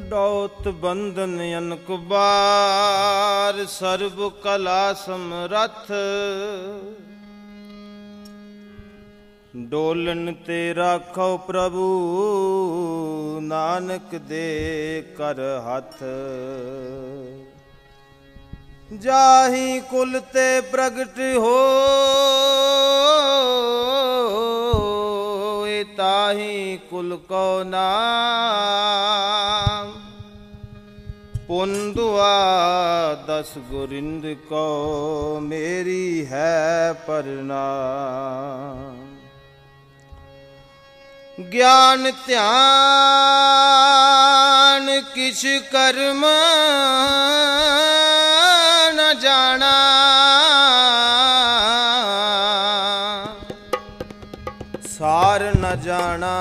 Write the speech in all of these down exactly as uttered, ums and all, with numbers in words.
डौत बंधन अनक बार सर्व कला समरथ। डोलन ते राखो प्रभु नानक दे कर हथ। जाहि कुल ते प्रगट हो ताहि कुल को नाम। पुन दुआ दस गोरिंद को मेरी है प्रणाम। ज्ञान ध्यान किछ कर्म न जाना। सार न जाना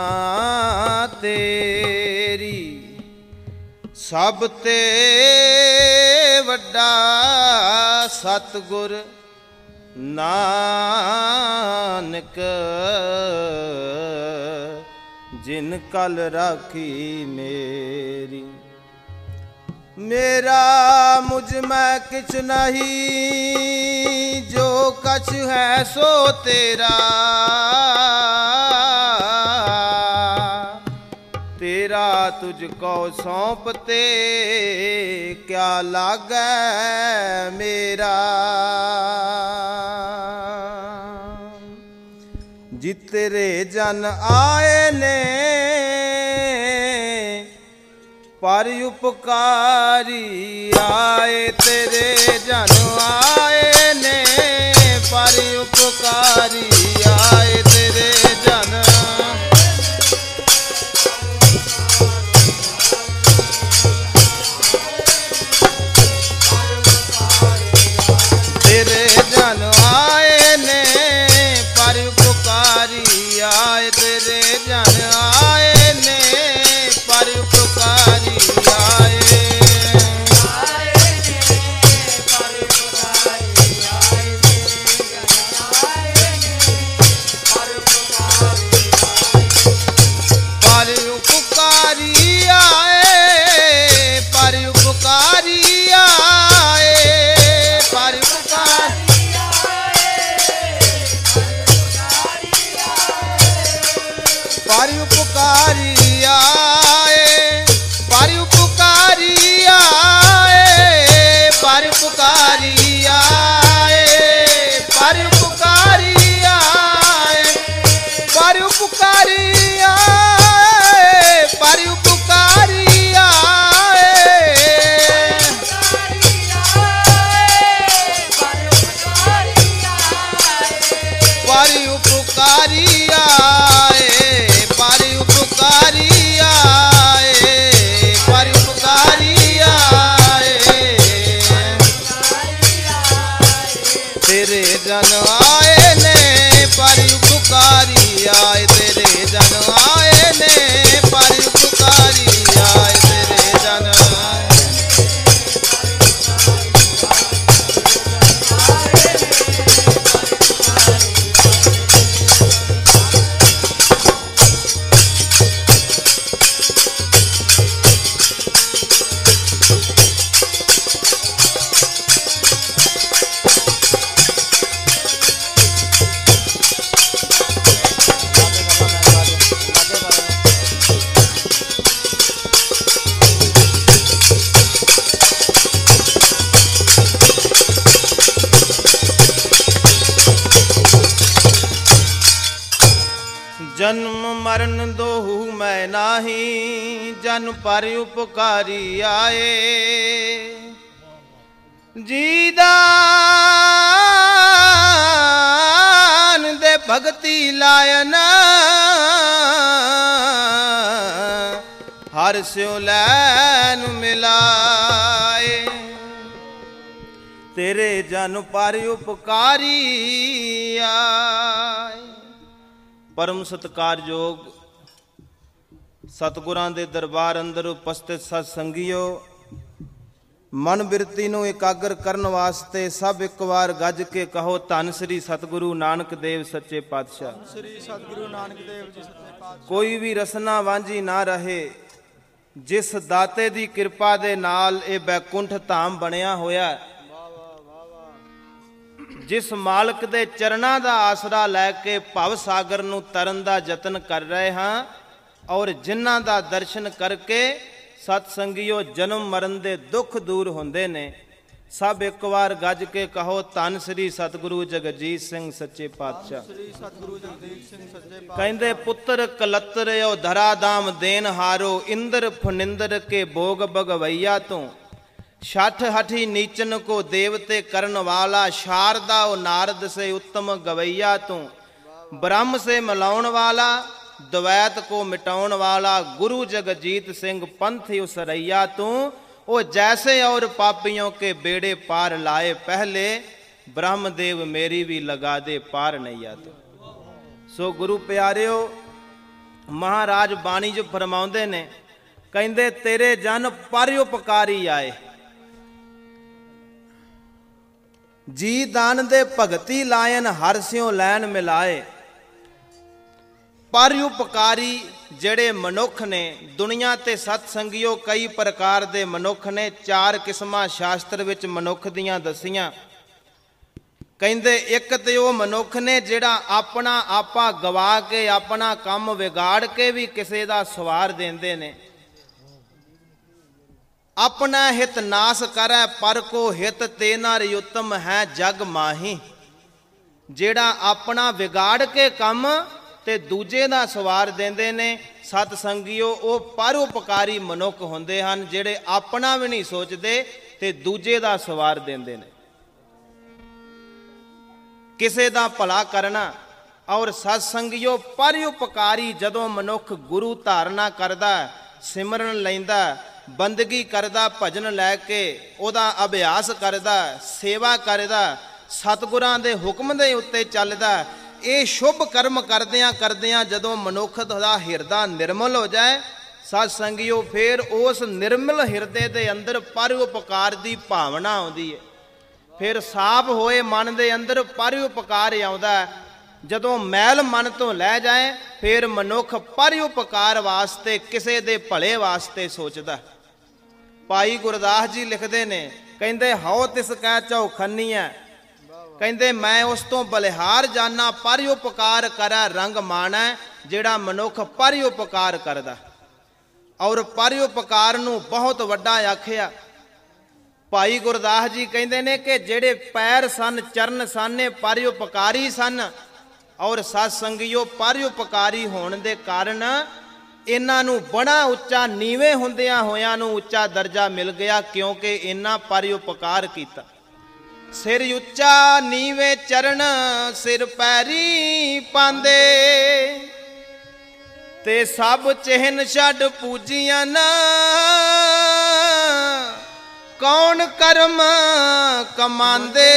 तेरी सब ते वड्डा सतगुर नानक। जिन कल राखी मेरी। मेरा मुझ में किछ नहीं जो कछ है सो तेरा। तेरा तुझको सौंपते क्या लागे मेरा। जितरे जन आए ने पर उपकारी आए। तेरे जन आए ने पर उपकारी आए। तेरे जन तेरे जन आए ने पर उपकारी आए। तेरे जन आए ने पर उपकारी आए। पर उपकारी आए पर उपकारी आए पर उपकारी पर उपकारी आए पर उपकारी आए पर उपकारी आए पर उपकारी आए पर उपकारी आए पर उपकारी आए पर उपकारी आए पर उपकारी आए पर उपकारी आए। तेरे जन आए ने पर उपकारी आए। तेरे जन आए ने पर उपकारी आए। तेरे जन जन्म मरण दोहु मैं नाही जन पर उपकारी आए। जीदान दे भगति लायन हर स्यो लैन मिलाए। तेरे जन पर उपकारी आए। परम सत्कारयोग सतगुरां दे दरबार अंदर उपस्थित सत संगियो। मन बिरती नूं एकाग्र करन वास्ते सब एक बार गज के कहो धन श्री सतगुरु नानक देव सच्चे पातशाह। श्री सतगुरु नानक देव जी सच्चे पातशाह। कोई भी रसना वांझी ना रहे। ਜਿਸ ਦਾਤੇ ਦੀ ਕਿਰਪਾ ਦੇ ਨਾਲ ਇਹ ਬੈਕੁੰਠ ਧਾਮ ਬਣਿਆ ਹੋਇਆ, ਜਿਸ ਮਾਲਕ ਦੇ ਚਰਨਾਂ ਦਾ ਆਸਰਾ ਲੈ ਕੇ ਭਵ ਸਾਗਰ ਨੂੰ ਤਰਨ ਦਾ ਯਤਨ ਕਰ ਰਹੇ ਹਾਂ, ਔਰ ਜਿਨ੍ਹਾਂ ਦਾ ਦਰਸ਼ਨ ਕਰਕੇ ਸਤ ਸੰਗੀਓ ਜਨਮ ਮਰਨ ਦੇ ਦੁੱਖ ਦੂਰ ਹੁੰਦੇ ਨੇ। ਸਭ ਇੱਕ ਵਾਰ ਗੱਜ ਕੇ ਕਹੋ ਧੰਨ ਸ੍ਰੀ ਸਤਿਗੁਰੂ ਜਗਜੀਤ ਸਿੰਘ ਸੱਚੇ ਪਾਤਸ਼ਾਹ। ਕਹਿੰਦੇ ਪੁੱਤਰ ਕਲੱਤਰ ਓ ਧਰਾ ਦਾਮ ਦੇਨ ਹਾਰੋ, ਇੰਦਰ ਫੁਨਿੰਦਰ ਕੇ ਭੋਗ ਭਗਵਈਆ ਤੂੰ। ਛਠ ਹਠੀ ਨੀਚਨ ਕੋ ਦੇਵਤੇ ਕਰਨ ਵਾਲਾ, ਸ਼ਾਰਦਾ ਓ ਨਾਰਦ ਸੇ ਉੱਤਮ ਗਵਈਆ ਤੂੰ। ਬ੍ਰਹਮ ਸੇ ਮਿਲਾਉਣ ਵਾਲਾ, ਦਵੈਤ ਕੋ ਮਿਟਾਉਣ ਵਾਲਾ, ਗੁਰੂ ਜਗਜੀਤ ਸਿੰਘ पंथ उसरैया तू। ओ जैसे और पापियों के बेड़े पार लाए पहले, ब्रह्मदेव मेरी भी लगा दे पार नैया तू। सो गुरु प्यारिओ, महाराज बाणी च फरमाउंदे ने, कहंदे तेरे जन परोपकारी आए, जी दान दे भगती लायन हर स्यों लैन मिलाए। ਪਰਉਪਕਾਰੀ ਜਿਹੜੇ ਮਨੁੱਖ ਨੇ ਦੁਨੀਆ ਤੇ ਸਤ ਸੰਗਿਓ ਕਈ ਪ੍ਰਕਾਰ ਦੇ ਮਨੁੱਖ ਨੇ। ਚਾਰ ਕਿਸਮਾਂ ਸ਼ਾਸਤਰ ਵਿੱਚ ਮਨੁੱਖ ਦੀਆਂ ਦਸੀਆਂ। ਕਹਿੰਦੇ ਇੱਕ ਤੇ ਉਹ ਮਨੁੱਖ ਨੇ ਜਿਹੜਾ ਆਪਣਾ ਆਪਾ ਗਵਾ ਕੇ ਆਪਣਾ ਕੰਮ ਵਿਗਾੜ ਕੇ ਵੀ ਕਿਸੇ ਦਾ ਸਵਾਰ ਦਿੰਦੇ ਨੇ। ਆਪਣਾ ਹਿਤ ਨਾਸ ਕਰੈ ਪਰ ਕੋ ਹਿਤ ਤੇ ਨਾਰਿ ਉਤਮ ਹੈ ਜਗ ਮਾਹੀ। ਜਿਹੜਾ ਆਪਣਾ ਵਿਗਾੜ ਕੇ ਕੰਮ ਤੇ ਦੂਜੇ ਦਾ ਸਵਾਰ ਦਿੰਦੇ ਨੇ, ਸਤ ਸੰਗਿਓ ਉਹ ਪਰਉਪਕਾਰੀ ਮਨੁੱਖ ਹੁੰਦੇ ਹਨ, ਜਿਹੜੇ ਆਪਣਾ ਵੀ ਨਹੀਂ ਸੋਚਦੇ ਤੇ ਦੂਜੇ ਦਾ ਸਵਾਰ ਦਿੰਦੇ ਨੇ। ਕਿਸੇ ਦਾ ਭਲਾ ਕਰਨਾ ਔਰ ਸਤ ਸੰਗਿਓ ਪਰਉਪਕਾਰੀ ਜਦੋਂ ਮਨੁੱਖ ਗੁਰੂ ਧਾਰਨਾ ਕਰਦਾ, ਸਿਮਰਨ ਲੈਂਦਾ, ਬੰਦਗੀ ਕਰਦਾ, ਭਜਨ ਲੈ ਕੇ ਉਹਦਾ ਅਭਿਆਸ ਕਰਦਾ, ਸੇਵਾ ਕਰਦਾ, ਸਤਿਗੁਰਾਂ ਦੇ ਹੁਕਮ ਦੇ ਉੱਤੇ ਚੱਲਦਾ, ਇਹ ਸ਼ੁਭ ਕਰਮ ਕਰਦਿਆਂ ਕਰਦਿਆਂ ਜਦੋਂ ਮਨੁੱਖ ਦਾ ਹਿਰਦਾ ਨਿਰਮਲ ਹੋ ਜਾਏ, ਸਤ ਸੰਗਿਓ ਫਿਰ ਉਸ ਨਿਰਮਲ ਹਿਰਦੇ ਦੇ ਅੰਦਰ ਪਰਉਪਕਾਰ ਦੀ ਭਾਵਨਾ ਆਉਂਦੀ ਹੈ। ਫਿਰ ਸਾਫ਼ ਹੋਏ ਮਨ ਦੇ ਅੰਦਰ ਪਰਉਪਕਾਰ ਆਉਂਦਾ। ਜਦੋਂ ਮੈਲ ਮਨ ਤੋਂ ਲੈ ਜਾਏ, ਫਿਰ ਮਨੁੱਖ ਪਰਉਪਕਾਰ ਵਾਸਤੇ, ਕਿਸੇ ਦੇ ਭਲੇ ਵਾਸਤੇ ਸੋਚਦਾ। ਭਾਈ ਗੁਰਦਾਸ ਜੀ ਲਿਖਦੇ ਨੇ, ਕਹਿੰਦੇ ਹਉ ਤਿਸ ਕੈ ਚੌਖੰਨੀਐ, ਕਹਿੰਦੇ ਮੈਂ ਉਸ ਤੋਂ ਬਲਿਹਾਰ ਜਾਨਾ ਪਰਉਪਕਾਰ ਕਰੈ ਰੰਗ ਮਾਣੈ। ਜਿਹੜਾ ਮਨੁੱਖ ਪਰਉਪਕਾਰ ਕਰਦਾ ਔਰ ਪਰਉਪਕਾਰ ਨੂੰ ਬਹੁਤ ਵੱਡਾ ਆਖਿਆ। ਭਾਈ ਗੁਰਦਾਸ ਜੀ ਕਹਿੰਦੇ ਨੇ ਕਿ ਜਿਹੜੇ ਪੈਰ ਸਨ, ਚਰਨ ਸਨ, ਇਹ ਪਰਉਪਕਾਰੀ ਸਨ ਔਰ ਸਤ ਸੰਗਿਓ ਪਰਉਪਕਾਰੀ ਹੋਣ ਦੇ ਕਾਰਨ ਇਹਨਾਂ ਨੂੰ ਬੜਾ ਉੱਚਾ, ਨੀਵੇਂ ਹੁੰਦਿਆਂ ਹੋਇਆਂ ਨੂੰ ਉੱਚਾ ਦਰਜਾ ਮਿਲ ਗਿਆ, ਕਿਉਂਕਿ ਇਹਨਾਂ ਪਰਉਪਕਾਰ ਕੀਤਾ। ਸਿਰ ਉੱਚਾ ਨੀਵੇਂ ਚਰਨ ਸਿਰ ਪੈਰੀ ਪਾਂਦੇ, ਤੇ ਸਭ ਚਿਹਨ ਛੱਡ ਪੂਜੀਆਂ ਨਾ, ਕੌਣ ਕਰਮ ਕਮਾਂਦੇ।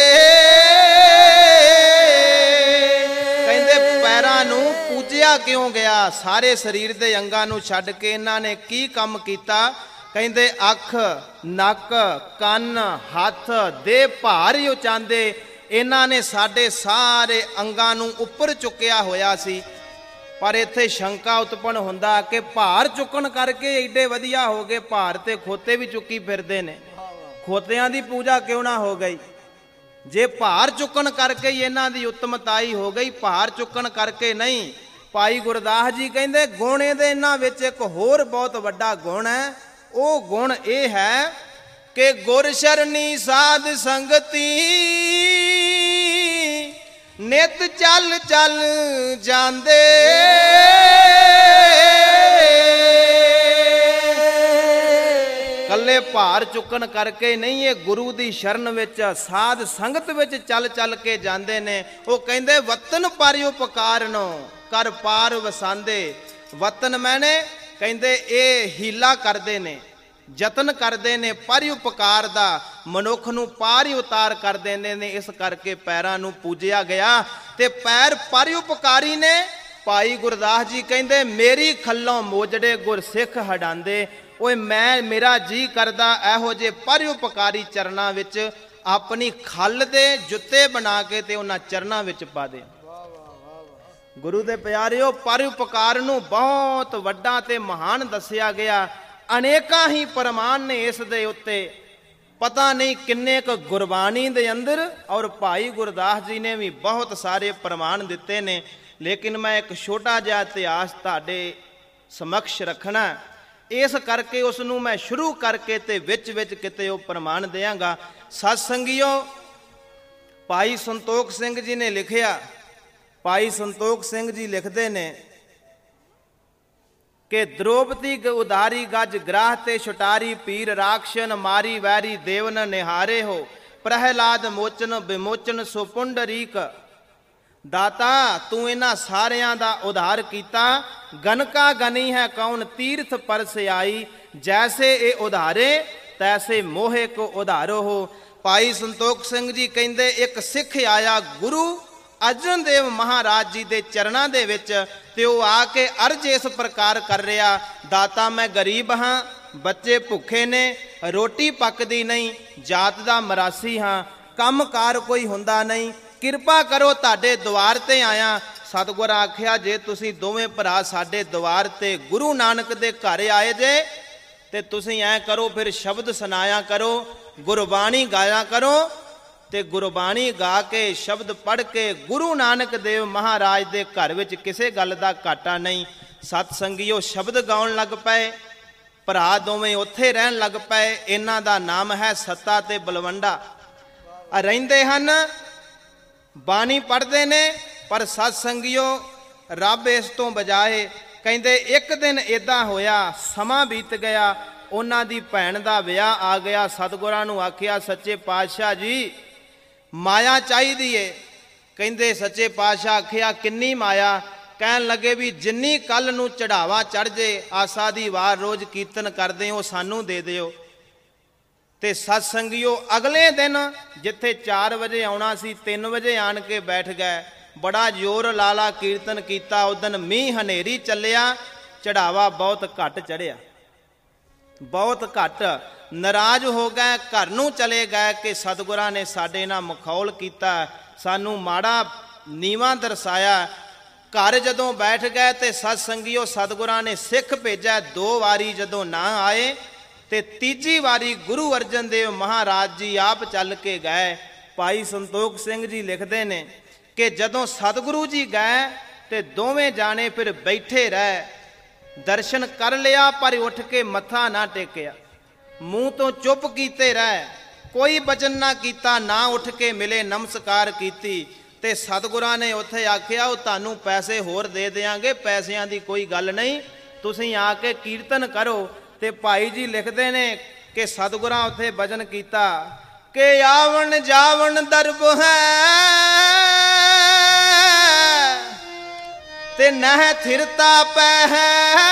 ਕਹਿੰਦੇ ਪੈਰਾਂ ਨੂੰ ਪੂਜਿਆ ਕਿਉਂ ਗਿਆ? ਸਾਰੇ ਸਰੀਰ ਦੇ ਅੰਗਾਂ ਨੂੰ ਛੱਡ ਕੇ ਇਹਨਾਂ ਨੇ ਕੀ ਕੰਮ ਕੀਤਾ? ਕਹਿੰਦੇ ਅੱਖ, ਨੱਕ, ਕੰਨ, ਹੱਥ ਦੇ ਭਾਰ ਹੀ ਉਚਾਂਦੇ। ਇਹਨਾਂ ਨੇ ਸਾਡੇ ਸਾਰੇ ਅੰਗਾਂ ਨੂੰ ਉੱਪਰ ਚੁੱਕਿਆ ਹੋਇਆ ਸੀ। ਪਰ ਇੱਥੇ ਸ਼ੰਕਾ ਉਤਪੰਨ ਹੁੰਦਾ ਕਿ ਭਾਰ ਚੁੱਕਣ ਕਰਕੇ ਏਡੇ ਵਧੀਆ ਹੋ ਗਏ, ਭਾਰ ਤੇ ਖੋਤੇ ਵੀ ਚੁੱਕੀ ਫਿਰਦੇ ਨੇ, ਖੋਤਿਆਂ ਦੀ ਪੂਜਾ ਕਿਉਂ ਨਾ ਹੋ ਗਈ? ਜੇ ਭਾਰ ਚੁੱਕਣ ਕਰਕੇ ਹੀ ਇਹਨਾਂ ਦੀ ਉੱਤਮਤਾਈ ਹੋ ਗਈ, ਭਾਰ ਚੁੱਕਣ ਕਰਕੇ ਨਹੀਂ। ਭਾਈ ਗੁਰਦਾਸ ਜੀ ਕਹਿੰਦੇ ਗੁਣ ਇਹਦੇ ਇਹਨਾਂ ਵਿੱਚ ਇੱਕ ਹੋਰ ਬਹੁਤ ਵੱਡਾ ਗੁਣ ਹੈ। ਉਹ ਗੁਣ ਇਹ ਹੈ ਕਿ ਗੁਰ ਸ਼ਰਣੀ ਸਾਧ ਸੰਗਤੀ ਨਿਤ ਚੱਲ ਚੱਲ ਜਾਂਦੇ। ਕੱਲੇ ਭਾਰ ਚੁੱਕਣ ਕਰਕੇ ਨਹੀਂ, ਇਹ ਗੁਰੂ ਦੀ ਸ਼ਰਨ ਵਿੱਚ, ਸਾਧ ਸੰਗਤ ਵਿੱਚ ਚੱਲ ਚੱਲ ਕੇ ਜਾਂਦੇ ਨੇ। ਉਹ ਕਹਿੰਦੇ ਵਤਨ ਪਰਉਪਕਾਰਨੋ ਕਰ ਪਾਰ ਵਸਾਂਦੇ। ਵਤਨ ਮੈਨੇ ਕਹਿੰਦੇ ਇਹ ਹੀਲਾ ਕਰਦੇ ਨੇ, ਯਤਨ ਕਰਦੇ ਨੇ ਪਰਉਪਕਾਰ ਦਾ, ਮਨੁੱਖ ਨੂੰ ਪਾਰ ਹੀ ਉਤਾਰ ਕਰ ਦਿੰਦੇ ਨੇ। ਇਸ ਕਰਕੇ ਪੈਰਾਂ ਨੂੰ ਪੂਜਿਆ ਗਿਆ ਤੇ ਪੈਰ ਪਰਉਪਕਾਰੀ ਨੇ। ਭਾਈ ਗੁਰਦਾਸ ਜੀ ਕਹਿੰਦੇ ਮੇਰੀ ਖੱਲੋਂ ਮੋਜੜੇ ਗੁਰਸਿੱਖ ਹਡਾਂਦੇ। ਓਏ ਮੈਂ, ਮੇਰਾ ਜੀ ਕਰਦਾ ਇਹੋ ਜਿਹੇ ਪਰਉਪਕਾਰੀ ਚਰਨਾਂ ਵਿੱਚ ਆਪਣੀ ਖੱਲ ਦੇ ਜੁੱਤੇ ਬਣਾ ਕੇ ਤੇ ਉਹਨਾਂ ਚਰਨਾਂ ਵਿੱਚ ਪਾ ਦੇ। ਗੁਰੂ ਦੇ ਪਿਆਰਿਓ, ਪਰਉਪਕਾਰ ਨੂੰ ਬਹੁਤ ਵੱਡਾ ਤੇ ਮਹਾਨ ਦੱਸਿਆ ਗਿਆ। ਅਨੇਕਾਂ ਹੀ ਪ੍ਰਮਾਣ ਨੇ ਇਸ ਦੇ ਉੱਤੇ। ਪਤਾ ਨਹੀਂ ਕਿੰਨੇ ਕੁ ਗੁਰਬਾਣੀ ਦੇ ਅੰਦਰ, ਔਰ ਭਾਈ ਗੁਰਦਾਸ ਜੀ ਨੇ ਵੀ ਬਹੁਤ ਸਾਰੇ ਪ੍ਰਮਾਣ ਦਿੱਤੇ ਨੇ। ਲੇਕਿਨ ਮੈਂ ਇੱਕ ਛੋਟਾ ਜਿਹਾ ਇਤਿਹਾਸ ਤੁਹਾਡੇ ਸਮਕਸ਼ ਰੱਖਣਾ, ਇਸ ਕਰਕੇ ਉਸ ਨੂੰ ਮੈਂ ਸ਼ੁਰੂ ਕਰਕੇ ਤੇ ਵਿੱਚ ਵਿੱਚ ਕਿਤੇ ਉਹ ਪ੍ਰਮਾਣ ਦਿਆਂਗਾ। ਸਤ ਸੰਗੀਓ, ਭਾਈ ਸੰਤੋਖ ਸਿੰਘ ਜੀ ਨੇ ਲਿਖਿਆ, ਭਾਈ ਸੰਤੋਖ ਸਿੰਘ ਜੀ ਲਿਖਦੇ ਨੇ ਕਿ द्रौपदी उदारी गज ग्राह ते छुटारी पीर राक्षन मारी वैरी देवन निहारे हो प्रहलाद मोचन विमोचन सुपुंडरीक। दाता तू इन्हां सारियां दा उधार कीता, गनका गनी है कौन तीर्थ पर से आई, जैसे ए उधारे तैसे मोहे को उधारो हो। भाई संतोख सिंह जी कहंदे एक सिख आया गुरु अर्जन देव महाराज जी के चरणों के विच, ते वो आके अर्ज इस प्रकार कर रहा, दाता मैं गरीब हाँ, बच्चे भुखे ने, रोटी पकदी नहीं, जात दा मरासी हाँ, कम कार कोई हुंदा नहीं, किरपा करो ताडे द्वार ते आया। सतगुर आख्या जे तुसी दोवें भरा साडे द्वार ते गुरु नानक दे घर आए जे, ते तुसी ऐ करो फिर शब्द सुनाया करो, गुरबाणी गाया करो, ते गुरबाणी गा के शब्द पढ़ के गुरु नानक देव महाराज दे घर विच किसे गल दा घाटा नहीं। सत संगियो शब्द गाउण लग पए, भरा दोवें उत्थे रहन लग पए। इन्हां दा नाम है सत्ता ते बलवंडा। रहिंदे हन, बाणी पढ़दे ने, पर सत संगियो रब इस तो बजाए कहंदे एक दिन इदां होया, समा बीत गया, उन्हां दी भैण दा विआह आ गया। सतगुरां नूं आखिया सच्चे पातशाह जी माया चाहिदी है। कहंदे सच्चे पातशाह आखिया किन्नी माया? कहन लगे भी जिन्नी कल नूं चढ़ावा चढ़ जे, आसा दी वार रोज कीर्तन करदे हो सानू दे दिओ। ते सत संगियो अगले दिन जिथे चार बजे आउणा सी तीन बजे आण के बैठ गए, बड़ा जोर लाला कीर्तन कीता। उदन मींह हनेरी चलिया, चढ़ावा बहुत घट चढ़िया, बहुत घट। नाराज हो गए, घर नूं चले गए कि सतगुरां ने साडे नाल मखौल कीता, सानू माड़ा नीवां दर्शाया। घर जदों बैठ गए तो सत संगियो सतगुरां ने सिख भेजा, दो वारी जदों ना आए ते तीजी वारी गुरु अर्जन देव महाराज जी आप चल के गए। भाई संतोख सिंह जी लिखते ने कि जदों सतगुरु जी गए तो दोवें जाने फिर बैठे रहे, दर्शन कर लिया पर उठ के मत्था ना टेकिया, मूँह तो चुप कीते रहे, कोई बचन ना कीता, ना उठ के मिले नमस्कार कीती। ते सतगुरां ने उत्थे आख्या वो तुहानूं पैसे होर दे देंगे, पैसिਆਂ ਦੀ कोई गल नहीं, तुसीं आके कीर्तन करो। ते भाई जी लिखते ने कि सतगुरां उत्थे भजन कीता कि आवन जावन दरब है ते नह थिरता पै है,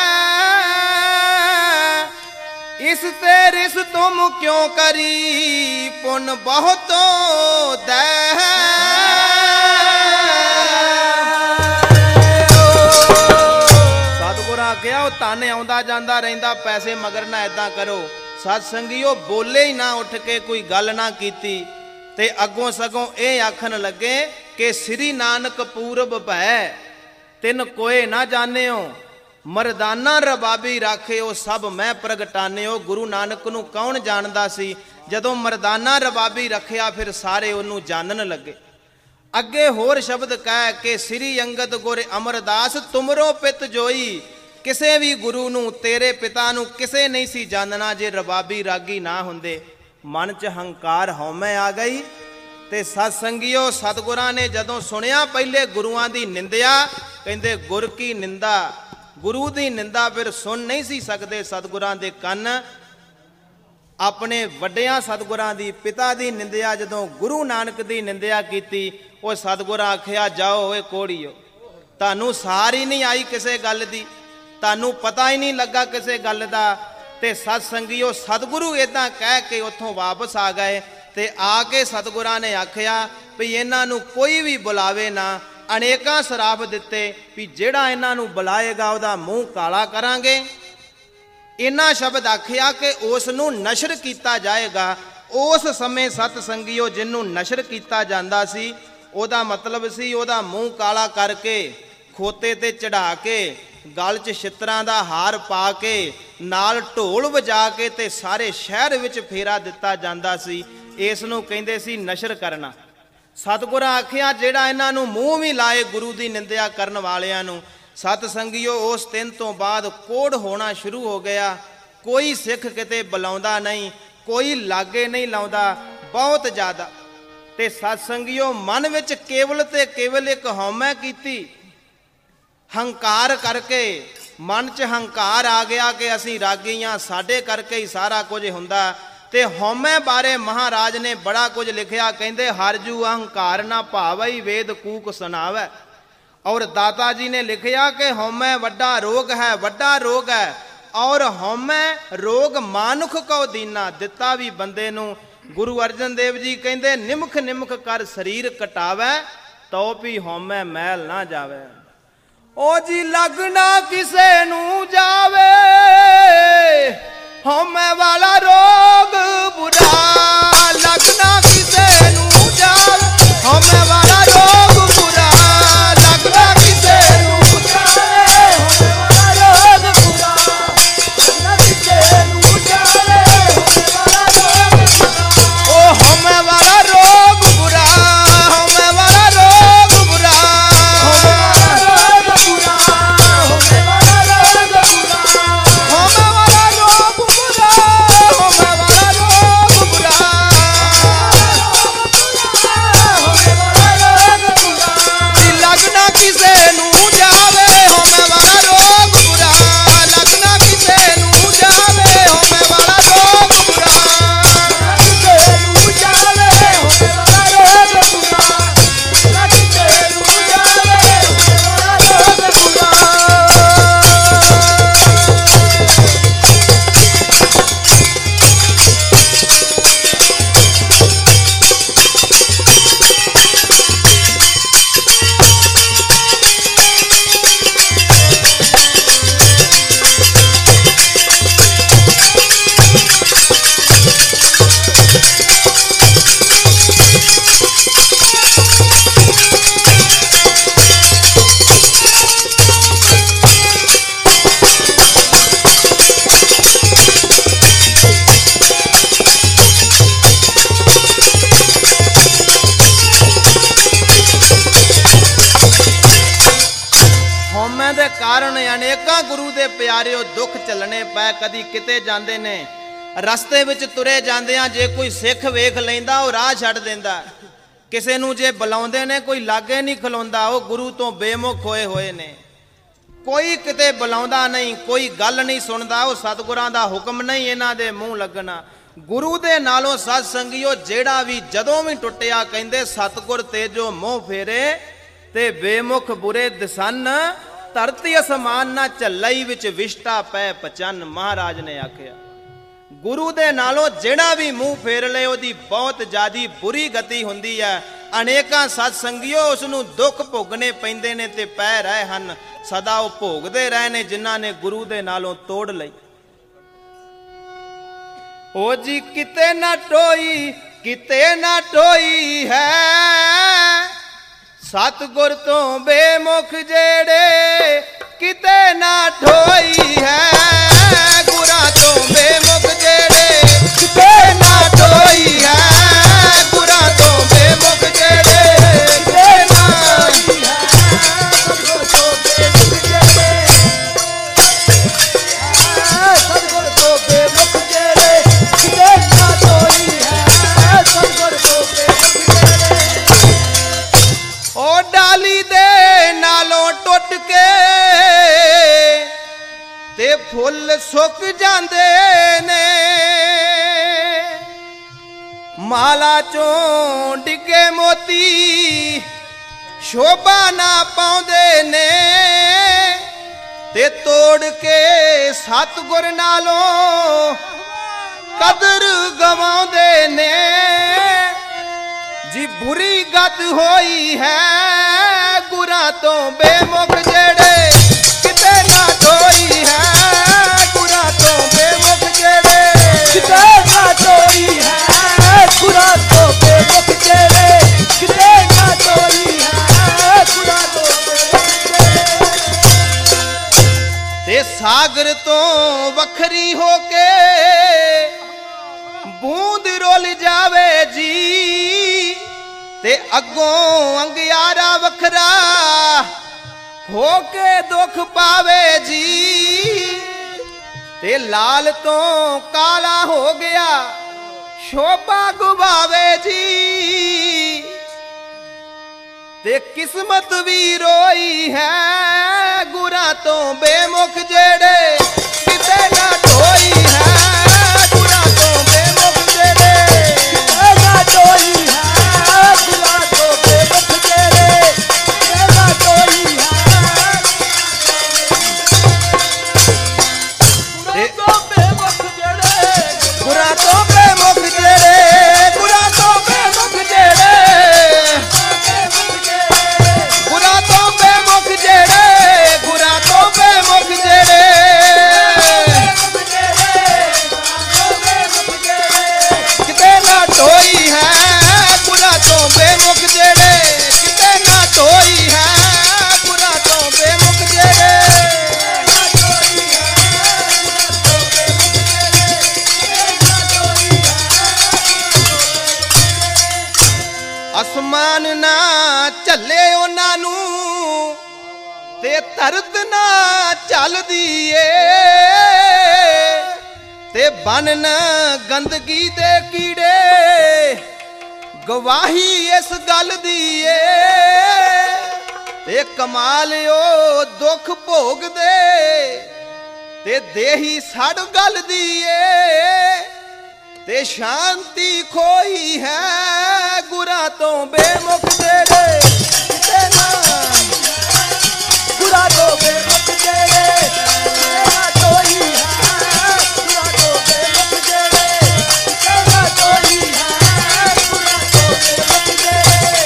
इस ते रिस तुम क्यों करी पुन बहुतो दै। सतगुर आख्या वो तन आउंदा जांदा रहिंदा, पैसे मगर ना इदां करो। सत संगियो बोले ही ना, उठ के कोई गल ना कीती। ते अगों सगों ये आखन लगे कि श्री नानक पूरब भै तिन कोए ना जाने हो, मरदाना रबाबी राखे हो सब मैं प्रगटाने हो। गुरु नानक नूं कौन जानदा सी? जदों मरदाना रबाबी रखिया फिर सारे उन्हूं जानन लगे। अगे होर शब्द कह के श्री अंगद गुर अमरदास तुमरो पित जोई, किसे भी गुरु नूं तेरे पिता नूं किसे नहीं सी जानना जे रबाबी रागी ना हुंदे। मन च हंकार हौमै आ गई। ते सत संगियो सतगुरां ने जदों सुनिया पहले गुरुआं दी निंदिया, कहंदे गुर की निंदा, गुरु की निंदा फिर सुन नहीं सी सकते सतगुरां दे कन। अपने वड्डियां सतगुरां दी पिता की निंदिया जदों गुरु नानक की निंदिया की, वो सतगुरां आख्या जाओ ओए कोड़ियो, तानू सारी नहीं आई किसे गल दी, तानू पता ही नहीं लगा किसे गल दा। ते सत संगियो सतगुरु इदां कह के उत्थों वापस आ गए। ते आके सतगुरां ने आख्या भी इन्हां नूं कोई भी बुलावे ना। अनेकां सराफ दिते भी जिहड़ा इन्हां नूं बुलाएगा उहदा मूँह काला करांगे। इन्हां शब्द आख्या कि उस नूं नशर कीता जाएगा। उस समय सत संगियो जिन्नूं नशर कीता जांदा सी, उहदा मतलब सी उहदा मूँह काला करके खोते ते चढ़ा के गल च छित्तरां दा हार पा के ਨਾਲ ਢੋਲ ਵਜਾ ਕੇ ਤੇ ਸਾਰੇ ਸ਼ਹਿਰ ਵਿੱਚ ਫੇਰਾ ਦਿੱਤਾ ਜਾਂਦਾ ਸੀ। ਇਸ ਨੂੰ ਕਹਿੰਦੇ ਸੀ ਨਸ਼ਰ ਕਰਨਾ। ਸਤਿਗੁਰਾਂ ਆਖਿਆ ਜਿਹੜਾ ਇਹਨਾਂ ਨੂੰ ਮੂੰਹ ਵੀ ਲਾਏ ਗੁਰੂ ਦੀ ਨਿੰਦਿਆ ਕਰਨ ਵਾਲਿਆਂ ਨੂੰ। ਸਤ ਸੰਗਿਓ ਉਸ ਦਿਨ ਤੋਂ ਬਾਅਦ ਕੋੜ ਹੋਣਾ ਸ਼ੁਰੂ ਹੋ ਗਿਆ। ਕੋਈ ਸਿੱਖ ਕਿਤੇ ਬੁਲਾਉਂਦਾ ਨਹੀਂ, ਕੋਈ ਲਾਗੇ ਨਹੀਂ ਲਾਉਂਦਾ, ਬਹੁਤ ਜ਼ਿਆਦਾ। ਤੇ ਸਤ ਸੰਗਿਓ ਮਨ ਵਿੱਚ ਕੇਵਲ ਤੇ ਕੇਵਲ ਇੱਕ ਹਉਮੈ ਕੀਤੀ। ਹੰਕਾਰ ਕਰਕੇ ਮਨ 'ਚ ਹੰਕਾਰ ਆ ਗਿਆ ਕਿ ਅਸੀਂ ਰਾਗੀ ਹਾਂ, ਸਾਡੇ ਕਰਕੇ ਹੀ ਸਾਰਾ ਕੁਝ ਹੁੰਦਾ। ਤੇ ਹਉਮੈ ਬਾਰੇ ਮਹਾਰਾਜ ਨੇ ਬੜਾ ਕੁਝ ਲਿਖਿਆ। ਕਹਿੰਦੇ ਹਰ ਜੂ ਅਹੰਕਾਰ ਨਾ ਭਾਵਈ ਵੇਦ ਕੂਕ ਸੁਣਾਵੈ। ਔਰ ਦਾਤਾ ਜੀ ਨੇ ਲਿਖਿਆ ਕਿ ਹਉਮੈ ਵੱਡਾ ਰੋਗ ਹੈ, ਵੱਡਾ ਰੋਗ ਹੈ। ਔਰ ਹਉਮੈ ਰੋਗ ਮਾਨੁਖ ਕਉ ਦੀਨਾ। ਦਿੱਤਾ ਵੀ ਬੰਦੇ ਨੂੰ। ਗੁਰੂ ਅਰਜਨ ਦੇਵ ਜੀ ਕਹਿੰਦੇ ਨਿਮਖ ਨਿਮਖ ਕਰ ਸਰੀਰ ਕਟਾਵੈ, ਤਉ ਵੀ ਹਉਮੈ ਮੈਲ ਨਾ ਜਾਵੇ। ਓ ਜੀ ਲੱਗਣਾ ਕਿਸੇ ਨੂੰ ਜਾਵੇ, ਹਉਮੈ ਵਾਲਾ ਰੋਗ ਬੁਰਾ। ਲੱਗਣਾ ਕਿਸੇ ਨੂੰ ਜਾਵੇ, ਹਉਮੈ ਵਾਲਾ ਰੋਗ ਬੁਰਾ। ਲੱਗਣਾ ਕਿਸੇ ਨੂੰ ਜਾਵੇ, ਹਉਮੈ ਵਾਲਾ ਰੋਗ ਬੁਰਾ। ਲੱਗਣਾ ਕਿਸੇ ਨੂੰ ਜਾਵੇ, ਹਉਮੈ ਵਾਲਾ ਰੋਗ ਬੁਰਾ। ਓ ਹਉਮੈ ਵਾਲਾ ਰੋਗ ਬੁਰਾ, ਹਉਮੈ ਵਾਲਾ ਰੋਗ ਬੁਰਾ। ਹਉਮੈ ਵਾਲਾ ਰੋਗ ਬੁਰਾ, ਹਉਮੈ ਵਾਲਾ ਰੋਗ ਬੁਰਾ। ਹਉਮੈ ਵਾਲਾ ਰੋਗ ਬੁਰਾ, ਹਉਮੈ ਵਾਲਾ ਰੋਗ ਬੁਰਾ। ਜੀ ਲੱਗਣਾ ਕਿਸੇ ਨੂੰ ਜਾਵੇ, ਹਉਮੈ ਵਾਲਾ ਰੋਗ ਬੁਰਾ। ਲੱਗਣਾ ਕਿਸੇ ਨੂੰ ਜਾਵੇ, ਹਉਮੈ ਵਾਲਾ ਰੋਗ ਬੁਰਾ। ਕਿਸੇ ਨੂੰ ਜਾਵੇ, ਹਉਮੈ ਵਾਲਾ ਰੋਗ ਬੁਰਾ। ਕਿਸੇ ਨੂੰ ਜਾਵੇ, ਹਉਮੈ ਵਾਲਾ ਰੋਗ ਬੁਰਾ। ਹਉਮੈ ਦੇ ਕਾਰਨ ਅਨੇਕਾਂ ਗੁਰੂ ਦੇ ਪਿਆਰਿਓ ਦੁੱਖ ਝੱਲਣੇ ਪਏ। ਕਦੀ ਕਿਤੇ ਜਾਂਦੇ ਨੇ, ਰਸਤੇ ਵਿੱਚ ਤੁਰੇ ਜਾਂਦਿਆਂ ਜੇ ਕੋਈ ਸਿੱਖ ਵੇਖ ਲੈਂਦਾ ਉਹ ਰਾਹ ਛੱਡ ਦਿੰਦਾ। ਕਿਸੇ ਨੂੰ ਜੇ ਬੁਲਾਉਂਦੇ ਨੇ ਕੋਈ ਲਾਗੇ ਨਹੀਂ ਖਲੋਂਦਾ, ਉਹ ਗੁਰੂ ਤੋਂ ਬੇਮੁਖ ਹੋਏ ਹੋਏ ਨੇ। ਕੋਈ ਕਿਤੇ ਬੁਲਾਉਂਦਾ ਨਹੀਂ, ਕੋਈ ਗੱਲ ਨਹੀਂ ਸੁਣਦਾ। ਉਹ ਸਤਿਗੁਰਾਂ ਦਾ ਹੁਕਮ ਨਹੀਂ ਇਹਨਾਂ ਦੇ ਮੂੰਹ ਲੱਗਣਾ। ਗੁਰੂ ਦੇ ਨਾਲੋਂ ਸਤ ਸੰਗਿਓ ਜਿਹੜਾ ਵੀ ਜਦੋਂ ਵੀ ਟੁੱਟਿਆ ਕਹਿੰਦੇ ਸਤਿਗੁਰ ਤੇਜੋ ਮੋਹ ਫੇਰੇ ਤੇ ਬੇਮੁਖ ਬੁਰੇ ਦਸਨ। ਧਰਤੀ ਅਸਮਾਨ ਨਾ ਝੱਲਈ ਵਿੱਚ ਵਿਸ਼ਟਾ ਪੈ ਪਚਨ। ਮਹਾਰਾਜ ਨੇ ਆਖਿਆ ਗੁਰੂ ਦੇ ਨਾਲੋਂ ਜਿਹੜਾ ਵੀ ਮੂੰਹ ਫੇਰ ਲਏ ਉਹਦੀ ਬਹੁਤ ਜ਼ਿਆਦੀ ਬੁਰੀ ਗਤੀ ਹੁੰਦੀ ਹੈ। ਅਨੇਕਾਂ ਸਤ ਸੰਗਿਓ ਉਸ ਨੂੰ ਦੁੱਖ ਭੋਗਣੇ ਪੈਂਦੇ ਨੇ ਤੇ ਪੈ ਰਹੇ ਹਨ। ਸਦਾ ਉਹ ਭੋਗਦੇ ਰਹੇ ਨੇ ਜਿਨ੍ਹਾਂ ਨੇ ਗੁਰੂ ਦੇ ਨਾਲੋਂ ਤੋੜ ਲਈ। ਓ ਜੀ ਕਿਤੇ ਨਾ ਟੋਈ, ਕਿਤੇ ਨਾ ਟੋਈ ਹੈ। ਸਤਿਗੁਰ ਤੋਂ ਬੇਮੁਖ ਜਿਹੜੇ ਕਿਤੇ ਨਾ ਠੋਈ ਹੈ। ਗੁਰਾਂ ਤੋਂ ਬੇਮੁਖ ਜਿਹੜੇ ਕਿਤੇ ਨਾ ਠੋਈ ਹੈ। ਗੁਰਾਂ ਤੋਂ ਬੇਮੁਖ ਜਿਹੜੇ ਕਿਤੇ ਨਾ ਠੋਈ ਹੈ। ਸਤਿਗੁਰ ਤੋਂ ਬੇਮੁਖ ਜਿਹੜੇ, ਸਤਿਗੁਰ ਤੋਂ ਬੇਮੁਖ ਜਿਹੜੇ ਕਿਤੇ ਨਾ ਠੋਈ ਹੈ। ਸਤਿਗੁਰ ਤੋਂ ਬੇਮੁਖ ਜਿਹੜੇ ਓ ਡਾਲੀ ਦੇ ਨਾਲੋਂ ਟੁੱਟ ਕੇ ਤੇ ਫੁੱਲ ਸੁੱਕ ਜਾਂਦੇ ਨੇ। ਮਾਲਾ ਚੋਂ ਡਿੱਗੇ ਮੋਤੀ ਸ਼ੋਭਾ ਨਾ ਪਾਉਂਦੇ ਨੇ। ਤੇ ਤੋੜ ਕੇ ਸਤਿਗੁਰ ਨਾਲੋਂ ਕਦਰ ਗਵਾਉਂਦੇ ਨੇ। ਜੀ ਬੁਰੀ ਗਤ ਹੋਈ ਹੈ ਗੁਰਾਂ ਤੋਂ ਬੇਮੁਖ ਜਿਹੜੇ ਕਿਤੇ ਨਾ ਠੋਈ ਹੈ। ਗੁਰਾਂ ਤੋਂ ਬੇਮੁਖ ਜਿਹੜੇ ਕਿਤੇ ਨਾ ਠੋਈ ਹੈ। ਗੁਰਾਂ ਤੋਂ ਬੇਮੁਖ ਜਿਹੜੇ ਕਿਤੇ ਨਾ ਠੋਈ ਹੈ। ਗੁਰਾਂ ਤੋਂ ਬੇਮੁਖ ਜਿਹੜੇ ਤੇ ਸਾਗਰ ਤੋਂ ਵੱਖਰੀ ਹੋ ਕੇ ਬੂੰਦ ਰੁੱਲ ਜਾਵੇ ਜੀ, ਤੇ ਅੱਗੋਂ ਅੰਗਿਆਰਾ ਵੱਖਰਾ ਹੋ ਕੇ ਦੁੱਖ ਪਾਵੇ ਜੀ। ਤੇ ਲਾਲ ਤੋਂ ਕਾਲਾ ਹੋ ਗਿਆ ਸ਼ੋਭਾ ਗਵਾਵੇ ਜੀ। ਤੇ ਕਿਸਮਤ ਵੀ ਰੋਈ ਹੈ ਗੁਰਾਂ ਤੋਂ ਬੇਮੁਖ ਜਿਹੜੇ, ਕਿਤੇ ਨਾ ਢੋਈ ਹੈ ਗੁਰਾਂ ਤੋਂ ਬੇਮੁਖ ਜਿਹੜੇ, ਕਿਤੇ ਨਾ ਢੋਈ ਹੈ ਗੁਰਾਂ ਤੋਂ ਬੇਮੁਖ ਜਿਹੜੇ, ਕਿਤੇ ਨਾ ਢੋਈ ਹੈ ਗੁਰਾਂ ਤੋਂ ਬੇਮੁਖ ਜਿਹੜੇ, ਗੁਰਾਂ ਤੋਂ ਬੇਮੁਖ ਜਿਹੜੇ, ਗੁਰਾਂ ਤੋਂ ਬੇਮੁਖ ਜਿਹੜੇ, ਗੁਰਾਂ ਤੋਂ ਬੇਮੁਖ ਜਿਹੜੇ, ਕਿਤੇ ਨਾ ਢੋਈ ਹੈ ਗੁਰਾਂ ਤੋਂ ਬੇਮੁਖ ਜਿਹੜੇ, ਕਿਤੇ ਨਾ ਢੋਈ ਹੈ ਗੁਰਾਂ ਤੋਂ ਬੇਮੁਖ ਜਿਹੜੇ। ਅਸਮਾਨ ਨਾ ਝੱਲੇ ਉਹਨਾਂ ਨੂੰ ਤੇ ਧਰਤ ਨਾ ਝੱਲਦੀ ਏ, ਤੇ ਬੰਨ ਗੰਦਗੀ ਦੇ ਕੀੜੇ ਗਵਾਹੀ ਇਸ ਗੱਲ ਦੀ ਏ। ਤੇ ਕਮਾਲ ਉਹ ਦੁੱਖ ਭੋਗਦੇ ਤੇ ਦੇਹੀ ਸੜ ਗੱਲ ਦੀ ਏ, ਤੇ ਸ਼ਾਂਤੀ ਖੋਈ ਹੈ ਗੁਰਾਂ ਤੋਂ ਬੇਮੁਖ ਜਿਹੜੇ, ਕਿਤੇ ਨਾ ਗੁਰਾਂ ਤੋਂ ਬੇਮੁਖ ਜਿਹੜੇ, ਕਿਤੇ ਨਾ ਢੋਈ ਹੈ ਗੁਰਾਂ ਤੋਂ ਬੇਮੁਖ ਜਿਹੜੇ, ਕਿਤੇ ਨਾ ਢੋਈ ਹੈ ਗੁਰਾਂ ਤੋਂ ਬੇਮੁਖ ਜਿਹੜੇ।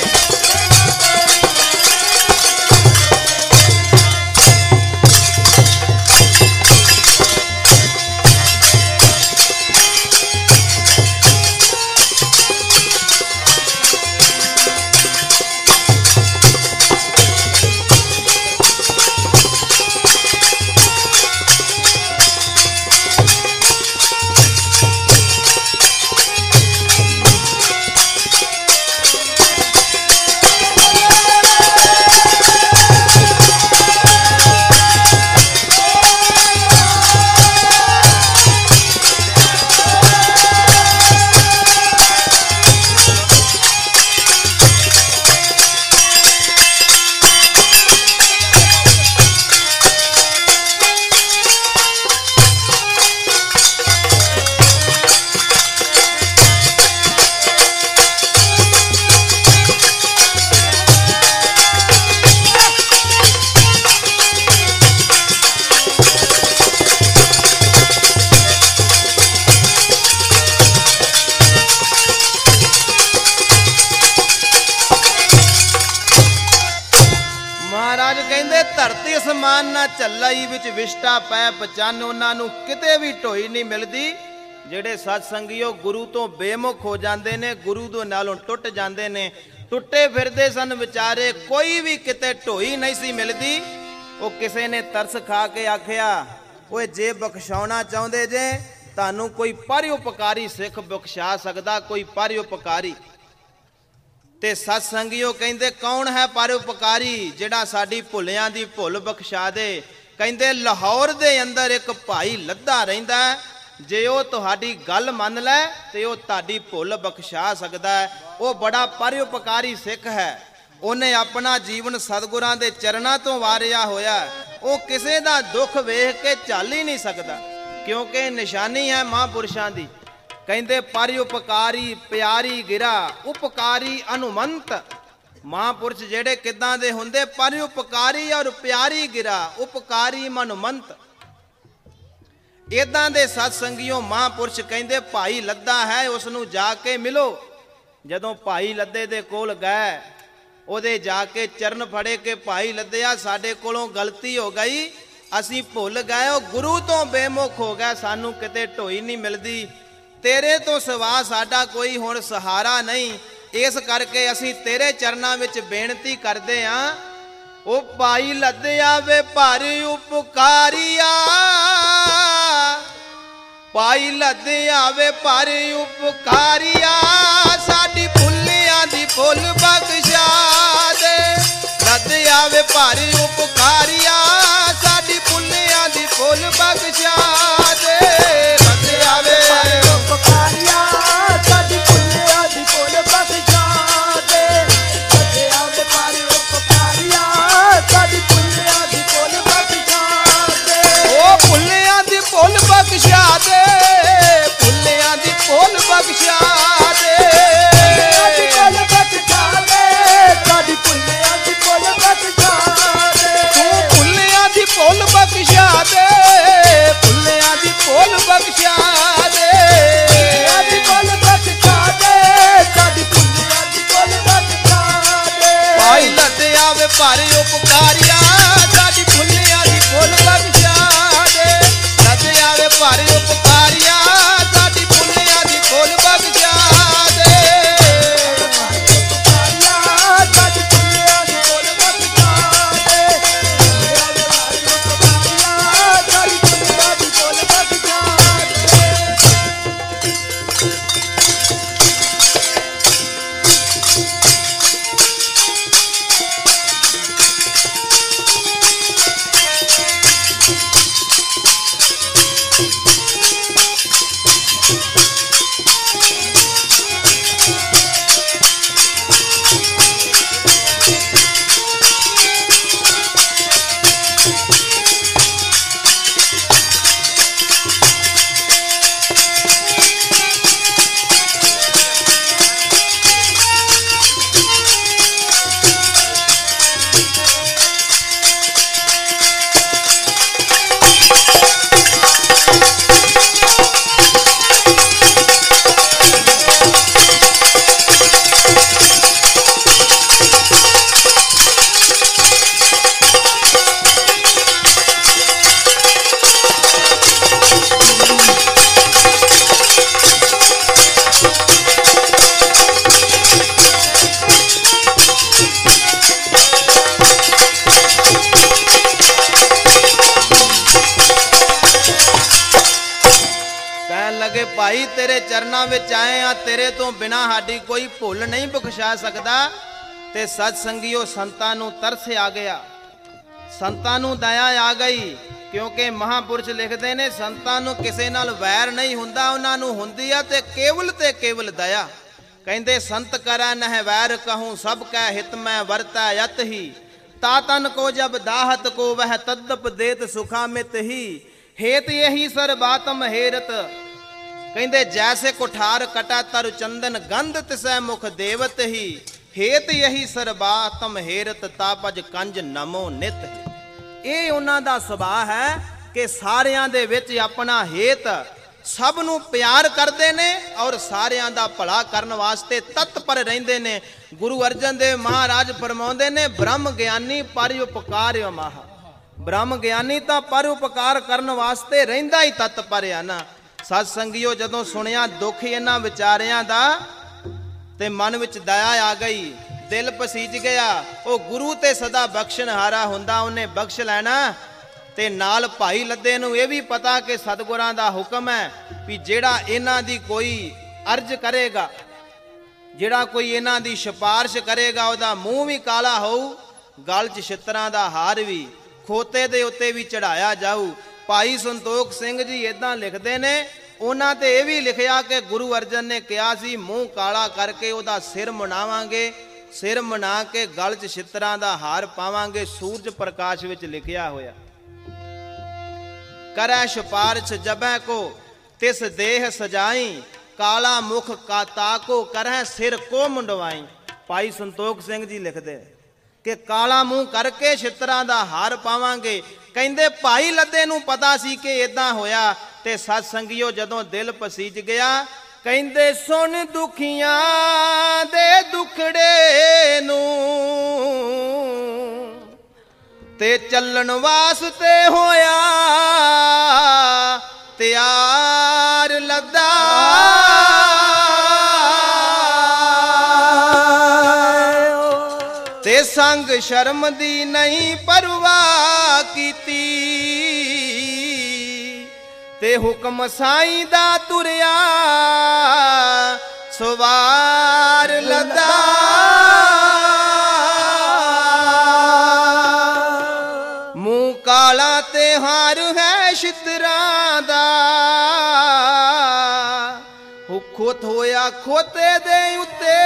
ਮਹਾਰਾਜ ਕਹਿੰਦੇ ਧਰਤੀ ਅਸਮਾਨ ਨਾ ਝੱਲਈ, ਵਿੱਚ ਵਿਸ਼ਟਾ ਪੈ ਪਚੰਨ, ਉਹਨਾਂ ਨੂੰ ਕਿਤੇ ਵੀ ਢੋਈ ਨਹੀਂ ਮਿਲਦੀ ਜਿਹੜੇ ਸਤ ਸੰਗੀਓ ਗੁਰੂ ਤੋਂ ਬੇਮੁਖ ਹੋ ਜਾਂਦੇ ਨੇ, ਗੁਰੂ ਦੇ ਨਾਲੋਂ ਟੁੱਟ ਜਾਂਦੇ ਨੇ। ਟੁੱਟੇ ਫਿਰਦੇ ਸਨ ਵਿਚਾਰੇ, ਕੋਈ ਵੀ ਕਿਤੇ ਢੋਈ ਨਹੀਂ ਸੀ ਮਿਲਦੀ। ਉਹ ਕਿਸੇ ਨੇ ਤਰਸ ਖਾ ਕੇ ਆਖਿਆ, ਓਏ ਜੇ ਬਖਸ਼ਾਉਣਾ ਚਾਹੁੰਦੇ ਜੇ ਤੁਹਾਨੂੰ ਕੋਈ ਪਰਉਪਕਾਰੀ ਸਿੱਖ ਬਖਸ਼ਾ ਸਕਦਾ, ਕੋਈ ਪਰਉਪਕਾਰੀ। ਤੇ ਸਤ ਸੰਗੀਓ ਕਹਿੰਦੇ ਕੌਣ ਹੈ ਪਰਉਪਕਾਰੀ ਜਿਹੜਾ ਸਾਡੀ ਭੁੱਲਿਆਂ ਦੀ ਭੁੱਲ ਬਖਸ਼ਾ ਦੇ। ਕਹਿੰਦੇ ਲਾਹੌਰ ਦੇ ਅੰਦਰ ਇੱਕ ਭਾਈ ਲੱਦਾ ਰਹਿੰਦਾ, ਜੇ ਉਹ ਤੁਹਾਡੀ ਗੱਲ ਮੰਨ ਲੈ ਤੇ ਉਹ ਤੁਹਾਡੀ ਭੁੱਲ ਬਖਸ਼ਾ ਸਕਦਾ ਹੈ। ਉਹ ਬੜਾ ਪਰਉਪਕਾਰੀ ਸਿੱਖ ਹੈ, ਉਹਨੇ ਆਪਣਾ ਜੀਵਨ ਸਤਿਗੁਰਾਂ ਦੇ ਚਰਨਾਂ ਤੋਂ ਵਾਰਿਆ ਹੋਇਆ। ਉਹ ਕਿਸੇ ਦਾ ਦੁੱਖ ਵੇਖ ਕੇ ਝੱਲ ਹੀ ਨਹੀਂ ਸਕਦਾ, ਕਿਉਂਕਿ ਨਿਸ਼ਾਨੀ ਹੈ ਮਹਾਂਪੁਰਸ਼ਾਂ ਦੀ। ਕਹਿੰਦੇ ਪਰਉਪਕਾਰੀ ਪਿਆਰੀ ਗਿਰਾ, ਉਪਕਾਰੀ ਹਨੂਮੰਤ। ਮਹਾਂਪੁਰਸ਼ ਜਿਹੜੇ ਕਿੱਦਾਂ ਦੇ ਹੁੰਦੇ, ਪਰਉਪਕਾਰੀ ਔਰ ਪਿਆਰੀ ਗਿਰਾ, ਉਪਕਾਰੀ ਹਨੂਮੰਤ। ਇਦਾਂ ਦੇ ਸਤ ਸੰਗੀਓ ਮਹਾਂਪੁਰਸ਼ ਕਹਿੰਦੇ ਭਾਈ ਲੱਦਾ ਹੈ, ਉਸ ਨੂੰ ਜਾ ਕੇ ਮਿਲੋ। ਜਦੋਂ ਭਾਈ ਲੱਦੇ ਦੇ ਕੋਲ ਗਏ, ਉਹਦੇ ਜਾ ਕੇ ਚਰਨ ਫੜੇ ਕੇ, ਭਾਈ ਲੱਦਿਆ ਸਾਡੇ ਕੋਲੋਂ ਗਲਤੀ ਹੋ ਗਈ, ਅਸੀਂ ਭੁੱਲ ਗਏ, ਉਹ ਗੁਰੂ ਤੋਂ ਬੇਮੁਖ ਹੋ ਗਿਆ, ਸਾਨੂੰ ਕਿਤੇ ਢੋਈ ਨਹੀਂ ਮਿਲਦੀ, ਤੇਰੇ ਤੋਂ ਸਿਵਾ ਸਾਡਾ ਕੋਈ ਹੁਣ ਸਹਾਰਾ ਨਹੀਂ। ਇਸ ਕਰਕੇ ਅਸੀਂ ਤੇਰੇ ਚਰਨਾਂ ਵਿੱਚ ਬੇਨਤੀ ਕਰਦੇ ਹਾਂ ओ पाई लद्या वे भारी उपकारिया, पाई लद्या वे भारी उपकारिया, साडी फुल्लियां दी फुल बख्शा दे। लद्या वे भारी उपकारिया, साडी फुल्लियां दी फुल बख्शा दे। लद्या वे भारी उपकारिया, साडी फुल्लियां दी फुल बख्शा दे। लद्या वे भारी उपकारिया, साडी फुल्लियां दी फुल बख्शा दे। ओ फुल्लियां दी फुल बख्शा दे, फुल्लियां दी फुल बख्शा दे। फुल बख्शा दे, साडी फुल्लियां दी फुल बख्शा दे। तू फुल्लियां दी फुल बख्शा दे, फुल्लियां दी फुल बख्शा दे। फुल बख्शा दे, साडी फुल्लियां दी फुल बख्शा दे। पाई लद्या वे भारी उपकारिया, साडी फुल्लियां दी फुल बख्शा दे। लद्या वे भारी उपकारिया, साडी फुल्लियां दी फुल बख्शा दे। भाई तेरे चरणों विच आए आ, तेरे तो बिना साडी कोई भुल नहीं बख्शा सकता। ते सत्संगियों संतां नूं तरस आ गया, संतां नूं दया आ गई, क्योंकि महापुरुष लिखते ने संतां नूं किसे नाल वैर नहीं हुंदा, उन्हां नूं हुंदी आ ते केवल ते केवल दया। कहंदे संत करै नह वैर कहूं, सब कै हित मैं वरतै यत ही। तातन को जब दाहत को वह तद्दप देत सुखामित ही। हेत यही सर्बात्म हेरत, कहंदे जैसे कुठार कटा तरु चंदन गंध तिसै मुख देवत ही। हेत यही सर्बात्म हेरत, तापज कंज नमो नित। ये उन्हां दा सुभाव है कि सारियां दे विच अपना हेत, सब नूं प्यार करदे ने और सारियां दा भला करन वास्ते तत्पर रहिंदे ने। गुरु अर्जन देव महाराज फरमाउंदे ने, ब्रह्म ज्ञानी पर उपकार महा। ब्रह्म ज्ञानी तां पर उपकार करन वास्ते रहिंदा ही तत्पर आ ना। सत्संगियों जदों सुनिया दुख इन्हां विचारियां दा ते मन विच दया आ गई, दिल पसीज गया। वो गुरु ते सदा बख्शण हारा हुंदा, उन्हें बख्श लैना। ते नाल भाई लद्दे नूं ये भी पता कि सतगुरां दा हुक्म है भी जेड़ा इन्हां दी कोई अर्ज करेगा, जेड़ा कोई इन्हां दी सिफारिश करेगा, ओदा मूँह भी काला होऊ, गल च छित्तरां दा हार भी खोते दे उत्ते भी चढ़ाया जाऊ। भाई संतोख सिंह जी इदां लिखते ने, उन्हां ते यह भी लिखिया कि गुरु अर्जन ने कहा सी मूँह काला करके उहदा सिर मुनावांगे, सिर मुना के गल च छित्तरां दा हार पावांगे। सूरज प्रकाश विच लिखिया होया, करै सिफारिश जबै को तिस देह सजाई, काला मुख का ताको करह सिर को मुंडवाई। भाई संतोख सिंह जी लिखते कि काला मूँह करके छित्तरां दा हार पावांगे। कहंदे भाई लद्दे नूं पता सी कि इदां होया। ते सत्संगियों जदों दिल पसीज गया, कहंदे सुन दुखियां दे दुखड़े नूं ते चलन वास्ते होया तैयार लद्दा। ते संग शर्म दी नहीं परवाह कीती ते हुक्म साईं दा तुरया सवार लदा मूं काला ते हार है छितरां दा खोत होया खोते दे उत्ते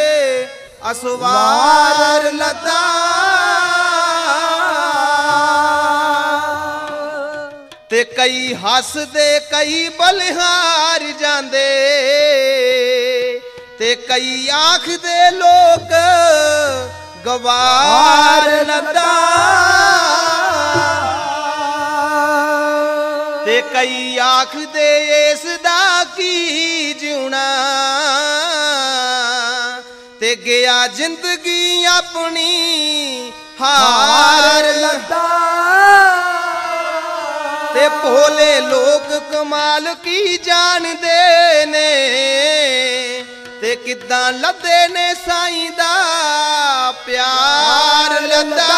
असवार लदा ते कई हस दे कई बलिहार जांदे ते कई आख दे लोग गवार लदा ते कई आख दे इस दा की जिउना ते गया जिंदगी अपनी हार लदा ते भोले लोग कमाल की जान दे ने ते किदां लदे ने साईं दा प्यार लदा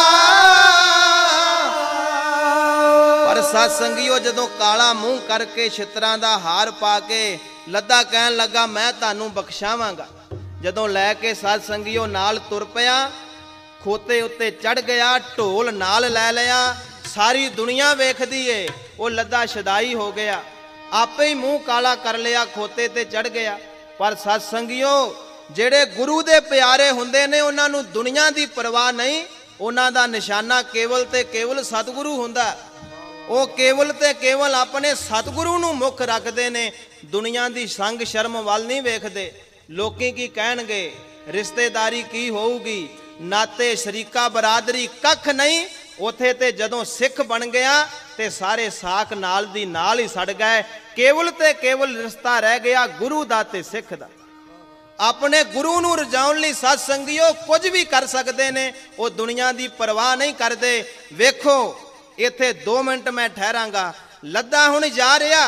पर सत्संगियो जदों काला मूंह करके छितरां दा हार पा के लद्दा कहन लगा मैं तानू बख्शावांगा जदों लैके सत्संगियो नाल तुर पिया खोते उत्ते चढ़ गया ढोल नाल लै लिया सारी दुनिया वेखदी है वो लद्दा शदाई हो गया आपे ही मूँह काला कर लिया खोते ते चढ़ गया पर सत्संगियो जेड़े गुरु दे प्यारे हुंदे ने उन्हां नूं दुनिया दी परवाह नहीं उन्हां दा निशाना केवल ते केवल सतगुरु हुंदा वो केवल ते केवल अपने सतगुरु नूं मुख रखते ने दुनिया की संग शर्म वाल नहीं वेखते लोकी की कहणगे रिश्तेदारी की होऊगी नाते शरीका बरादरी कख नहीं उथे ते जदों सिख बन गया ते सारे साख नाल दी नाल ही सड़ गए केवल ते केवल रिश्ता रह गया गुरु दा ते सिख दा अपने गुरु नूं रजाउण लई सत्संगियो कुछ भी कर सकते ने वो दुनिया की परवाह नहीं करते वेखो इत्थे दो मिनट मैं ठहरांगा लद्दा हुण जा रहा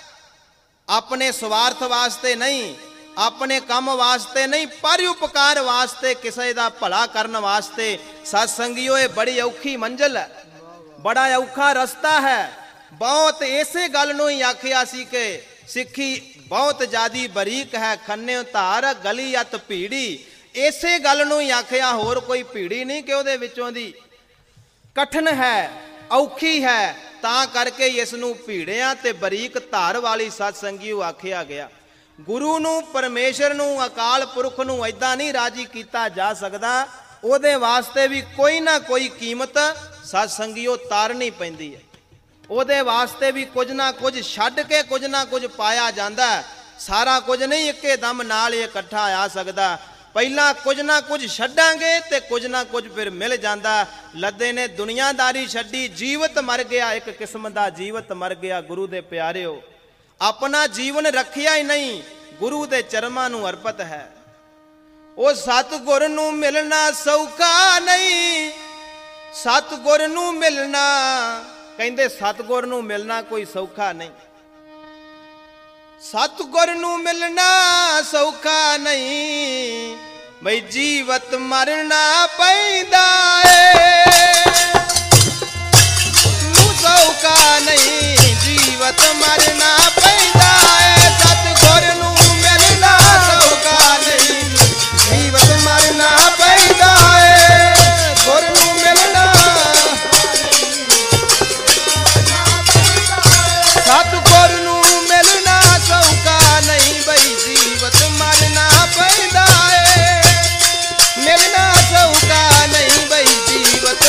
अपने स्वार्थ वास्ते नहीं अपने काम वास्ते नहीं परोपकार वास्ते किसी का भला करने वास्ते सत्संगियों ये बड़ी औखी मंजिल है बड़ा औखा रस्ता है बहुत इसे गल नूं ही आखिया सी कि सिक्खी बहुत ज्यादा बरीक है खन्ने धार गली अत भीड़ी इसे गल नूं ही आखिया होर कोई भीड़ी नहीं कि उहदे विचों दी कठिन है औखी है ता करके इसनूं भीड़िया ते बरीक धार वाली सत्संगियों आखिया गया गुरु नूं परमेश्वर नूं अकाल पुरख नूं ऐदां नहीं राजी कीता जा सकदा उहदे वास्ते भी कोई ना कोई कीमत सत्संगियों तारनी पैंदी है उहदे वास्ते भी कुछ ना कुछ छड्ड के कुछ ना कुछ पाया जांदा सारा कुछ नहीं इक्के दम नाल इकट्ठा आ सकदा पहला कुछ ना कुछ छड्डांगे ते कुछ ना कुछ फिर मिल जाता लद्दे ने दुनियादारी छड्डी जीवत मर गया एक किस्म का जीवत मर गया गुरु दे प्यारे हो अपना जीवन रखिया ही नहीं गुरु दे चरमां नूं अर्पित है वो सतगुर नूं मिलना सौखा नहीं सतगुर नूं मिलना कहंदे सतगुर नूं मिलना कोई सौखा नहीं सतगुर नूं मिलना सौखा नहीं बई जीवत मरना पैंदा है सौखा नहीं जीवत मरना पैंदा है सतगुर नूं मिलना सौखा नहीं जीवत मरना पैंदा है गुर नूं मिलना सतगुर नूं मिलना सौखा नहीं बई जीवत मरना पैंदा है मिलना सौखा नहीं बई जीवत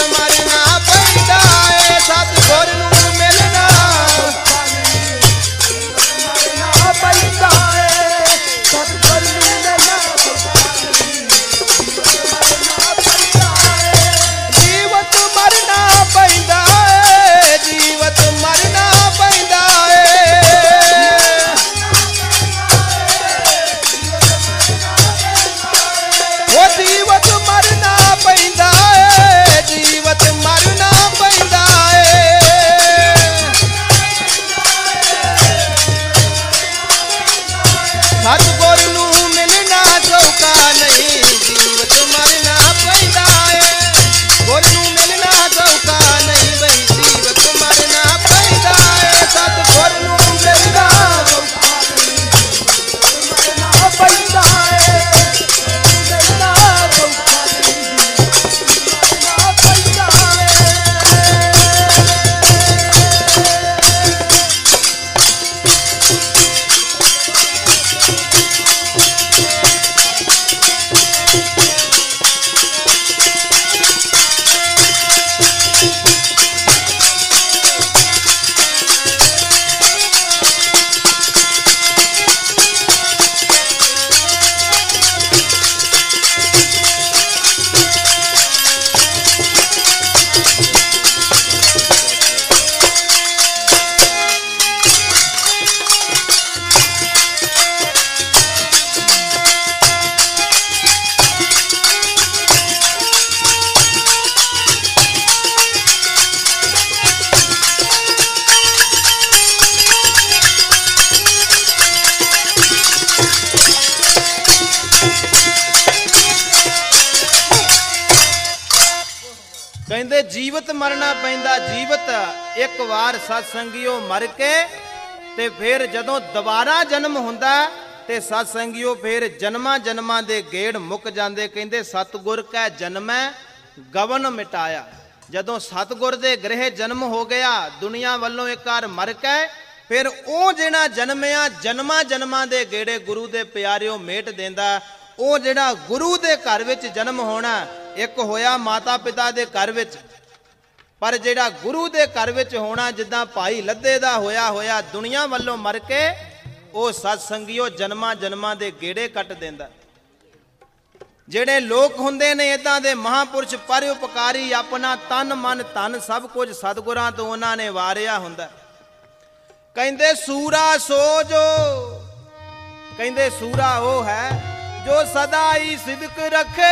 ਕਹਿੰਦੇ ਜੀਵਤ ਮਰਨਾ ਪੈਂਦਾ। ਜੀਵਤ ਇੱਕ ਵਾਰ ਸਤ ਸੰਗਿਓ ਮਰ ਕੇ ਤੇ ਫਿਰ ਜਦੋਂ ਦੁਬਾਰਾ ਜਨਮ ਹੁੰਦਾ ਤੇ ਸਤ ਸੰਗਿਓ ਫਿਰ ਜਨਮਾਂ ਜਨਮਾਂ ਦੇ ਗੇੜ ਮੁੱਕ ਜਾਂਦੇ। ਕਹਿੰਦੇ ਸਤਿਗੁਰ ਕੈ ਜਨਮੈ ਗਵਨ ਮਿਟਾਇਆ। ਜਦੋਂ ਸਤਿਗੁਰ ਦੇ ਗ੍ਰਹਿ ਜਨਮ ਹੋ ਗਿਆ ਦੁਨੀਆ ਵੱਲੋਂ ਇੱਕ ਵਾਰ ਮਰ ਕੇ ਫਿਰ ਉਹ ਜਿਹੜਾ ਜਨਮਿਆ ਜਨਮਾਂ ਜਨਮਾਂ ਦੇ ਗੇੜੇ ਗੁਰੂ ਦੇ ਪਿਆਰਿਓ ਮੇਟ ਦਿੰਦਾ। ਉਹ ਜਿਹੜਾ ਗੁਰੂ ਦੇ ਘਰ ਵਿੱਚ ਜਨਮ ਹੋਣਾ ਇੱਕ ਹੋਇਆ ਮਾਤਾ ਪਿਤਾ ਦੇ ਘਰ ਵਿੱਚ, ਪਰ ਜਿਹੜਾ ਗੁਰੂ ਦੇ ਘਰ ਵਿੱਚ ਹੋਣਾ ਜਿੱਦਾਂ ਭਾਈ ਲੱਦੇ ਦਾ ਹੋਇਆ ਹੋਇਆ ਦੁਨੀਆ ਵੱਲੋਂ ਮਰ ਕੇ ਉਹ ਸਤ ਸੰਗਿਓ ਜਨਮਾਂ ਜਨਮਾਂ ਦੇ ਗੇੜੇ ਕੱਟ ਦਿੰਦਾ। ਜਿਹੜੇ ਲੋਕ ਹੁੰਦੇ ਨੇ ਇਦਾਂ ਦੇ ਮਹਾਂਪੁਰਸ਼ ਪਰਉਪਕਾਰੀ ਆਪਣਾ ਤਨ ਮਨ ਧਨ ਸਭ ਕੁਝ ਸਤਿਗੁਰਾਂ ਤੋਂ ਉਹਨਾਂ ਨੇ ਵਾਰਿਆ ਹੁੰਦਾ। ਕਹਿੰਦੇ ਸੂਰਾ ਸੋ ਜੋ, ਕਹਿੰਦੇ ਸੂਰਾ ਉਹ ਹੈ ਜੋ ਸਦਾ ਹੀ ਸਿਦਕ ਰੱਖੇ